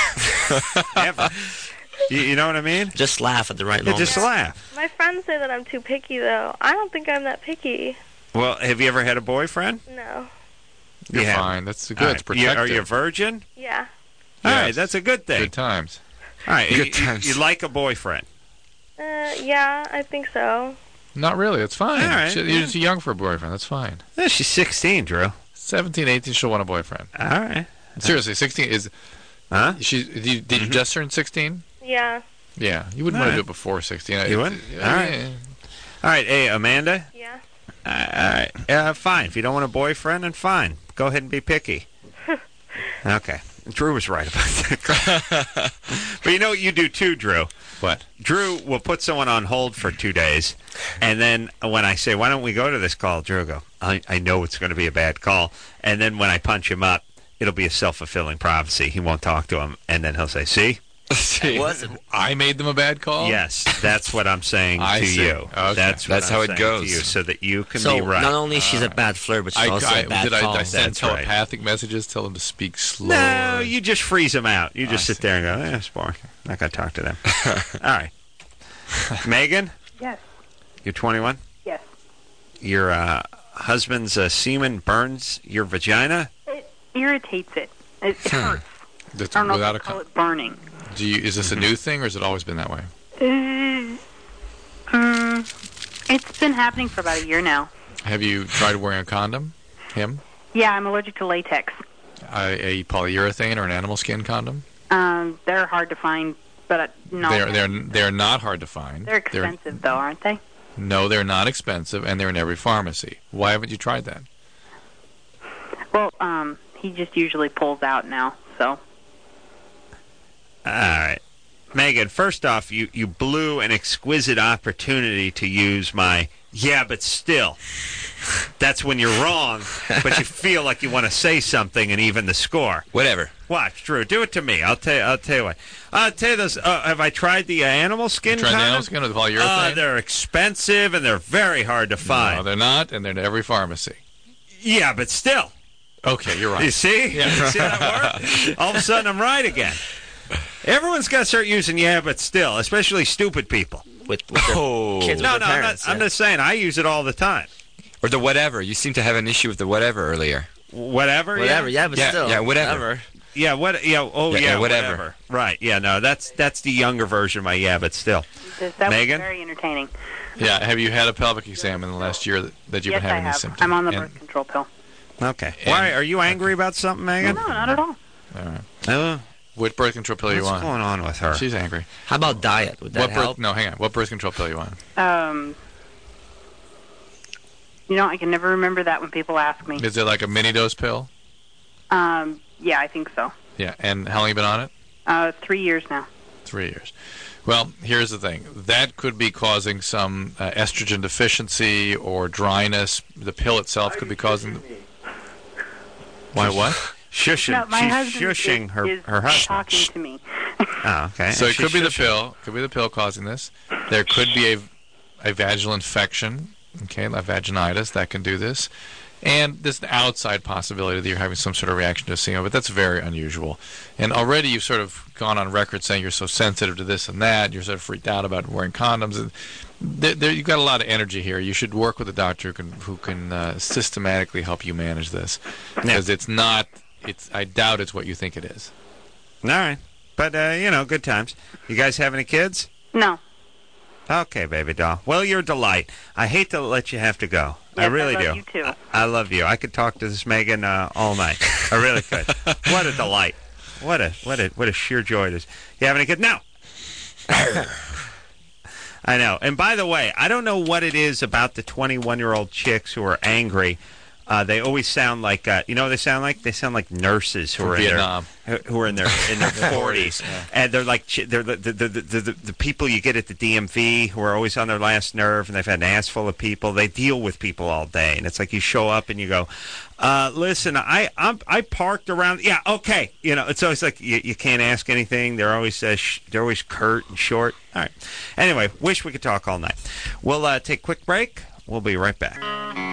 Ever. You know what I mean? Just laugh at the right Yeah, moment. just laugh. My friends say that I'm too picky, though. I don't think I'm that picky. Well, have you ever had a boyfriend? No. You're You haven't. fine. That's good. All It's right. Are you a protective. virgin? Yeah. All right, Yes. that's a good thing. Good times. All right, Good times. you like a boyfriend. Yeah, I think so. Not really. It's fine. All right, You're too young for a boyfriend. That's fine. Yeah, she's 16, Drew. 17, 18, she'll want a boyfriend. All right. Seriously, 16 is. Huh? Did you just turn 16? Yeah. Yeah, you wouldn't All want to right. do it before 16. You wouldn't? All right. All right, hey, Amanda? Yeah. All right, fine. If you don't want a boyfriend, then fine. Go ahead and be picky. Okay. Drew was right about that. But you know what you do too, Drew? What? Drew will put someone on hold for 2 days, and then when I say, why don't we go to this call, Drew will go, I know it's going to be a bad call. And then when I punch him up, it'll be a self-fulfilling prophecy. He won't talk to him, and then he'll say, see? I made them a bad call? Yes, that's what I'm saying I to see. you. Okay. That's how I'm it saying goes. to you, so that you can So be right. not only she's a bad flirt, but she's also a bad call. I send That's right. telepathic messages, tell them to speak slower? No, you just freeze them out. You just sit there and go, it's boring. I'm not going to talk to them. All right. Megan? Yes. You're 21? Yes. Your husband's semen burns your vagina? It irritates it. It hurts. That's I don't know without if a they call it burning. Is this a new thing, or has it always been that way? It's been happening for about a year now. Have you tried wearing a condom? Him? Yeah, I'm allergic to latex. A polyurethane or an animal skin condom? They're hard to find, but no. They're not hard to find. They're expensive, though, aren't they? No, they're not expensive, and they're in every pharmacy. Why haven't you tried that? Well, he just usually pulls out now, so. All right. Megan, first off, you blew an exquisite opportunity to use my, yeah, but still. That's when you're wrong, but you feel like you want to say something and even the score. Whatever. Watch, Drew. Do it to me. I'll tell you what. I'll tell you this. Have I tried the animal skin Tried the condom? animal skin or the polyurethane? They're expensive and they're very hard to find. No, they're not, and they're in every pharmacy. Yeah, but still. Okay, you're right. You see? Yeah. You see how that works? All of a sudden, I'm right again. Everyone's got to start using yeah, but still, especially stupid people. With their kids, No, with their parents. I'm just saying, I use it all the time. Or the whatever. You seem to have an issue with the whatever earlier. Whatever? Whatever, yeah, but still. Yeah, whatever. Yeah, what? Yeah, oh, Yeah, whatever. Right, yeah, no, that's the younger version of my yeah, but still. That Megan? was very entertaining. Yeah, have you had a pelvic exam in the last year that you've Yes, been having I have. these symptoms? I'm on the And- birth control pill. Okay. Why? Are you angry about something, Megan? No, not at all. All right. What birth control pill you What's on? going on with her? She's angry. How about diet? Would that What help? No, hang on. What birth control pill you on? I can never remember that when people ask me. Is it like a mini dose pill? Yeah, I think so. Yeah. And how long you been on it? 3 years now. 3 years. Well, here's the thing. That could be causing some estrogen deficiency or dryness. The pill itself could be causing. Why what? Shushing. No, my She's husband shushing is her husband. talking to me. Oh, okay. So And it could be the she's pill. Could be the pill causing this. There could be a vaginal infection. Okay, like vaginitis, that can do this. And there's an outside possibility that you're having some sort of reaction to SEMA, but that's very unusual. And already you've sort of gone on record saying you're so sensitive to this and that, you're sort of freaked out about wearing condoms. And you've got a lot of energy here. You should work with a doctor who can systematically help you manage this. Because I doubt it's what you think it is. All right. But, good times. You guys have any kids? No. Okay, baby doll. Well, you're a delight. I hate to let you have to go. Yes, I really do. I love you too. I love you. I could talk to this Megan all night. I really could. What a delight. What a sheer joy it is. You have any kids? No. I know. And by the way, I don't know what it is about the 21-year-old chicks who are angry. They always sound like, you know what they sound like? They sound like nurses who are Vietnam. in their 40s, yeah. And they're like they're the people you get at the DMV who are always on their last nerve, and they've had an ass full of people. They deal with people all day, and it's like you show up and you go, listen, I parked around. Yeah, okay. It's always like you can't ask anything. They're always curt and short. All right. Anyway, wish we could talk all night. We'll take a quick break. We'll be right back.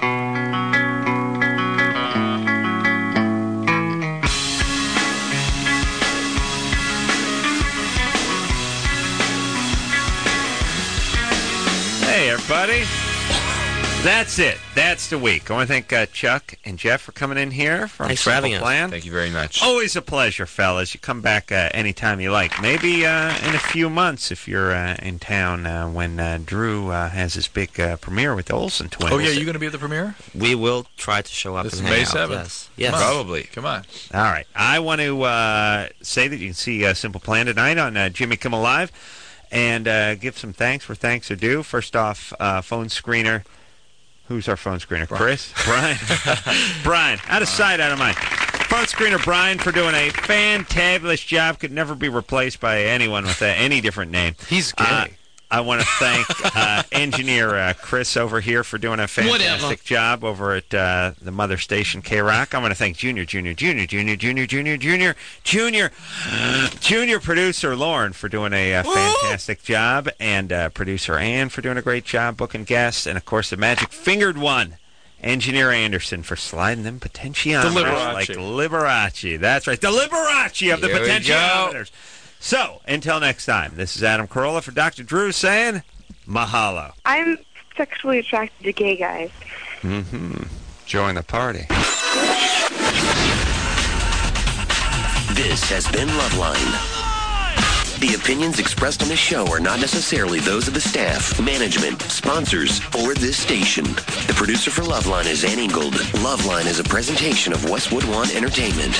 Hey, everybody. That's it. That's the week. I want to thank Chuck and Jeff for coming in here. Thanks for having us. Thank you very much. Always a pleasure, fellas. You come back anytime you like. Maybe in a few months if you're in town when Drew has his big premiere with the Olsen twins. Oh, yeah, you going to be at the premiere? We will try to show up. This is and May hang out. 7th. Yes. Probably. Come on. All right. I want to say that you can see Simple Plan tonight on Jimmy Kimmel Live and give some thanks where thanks are due. First off, phone screener. Who's our phone screener? Chris? Brian? Brian. Out of sight, out of mind. Phone screener Brian for doing a fantabulous job. Could never be replaced by anyone with any different name. He's gay. I want to thank engineer Chris over here for doing a fantastic job over at the mother station K-Rock. I want to thank Junior producer Lauren for doing a fantastic job, and producer Ann for doing a great job booking guests, and of course the magic fingered one, Engineer Anderson, for sliding them potentiometers like Liberace. That's right, the Liberace of the potentiometers. So, until next time, this is Adam Carolla for Dr. Drew saying, mahalo. I'm sexually attracted to gay guys. Mm-hmm. Join the party. This has been Loveline. The opinions expressed on this show are not necessarily those of the staff, management, sponsors, or this station. The producer for Loveline is Ann Ingold. Loveline is a presentation of Westwood One Entertainment.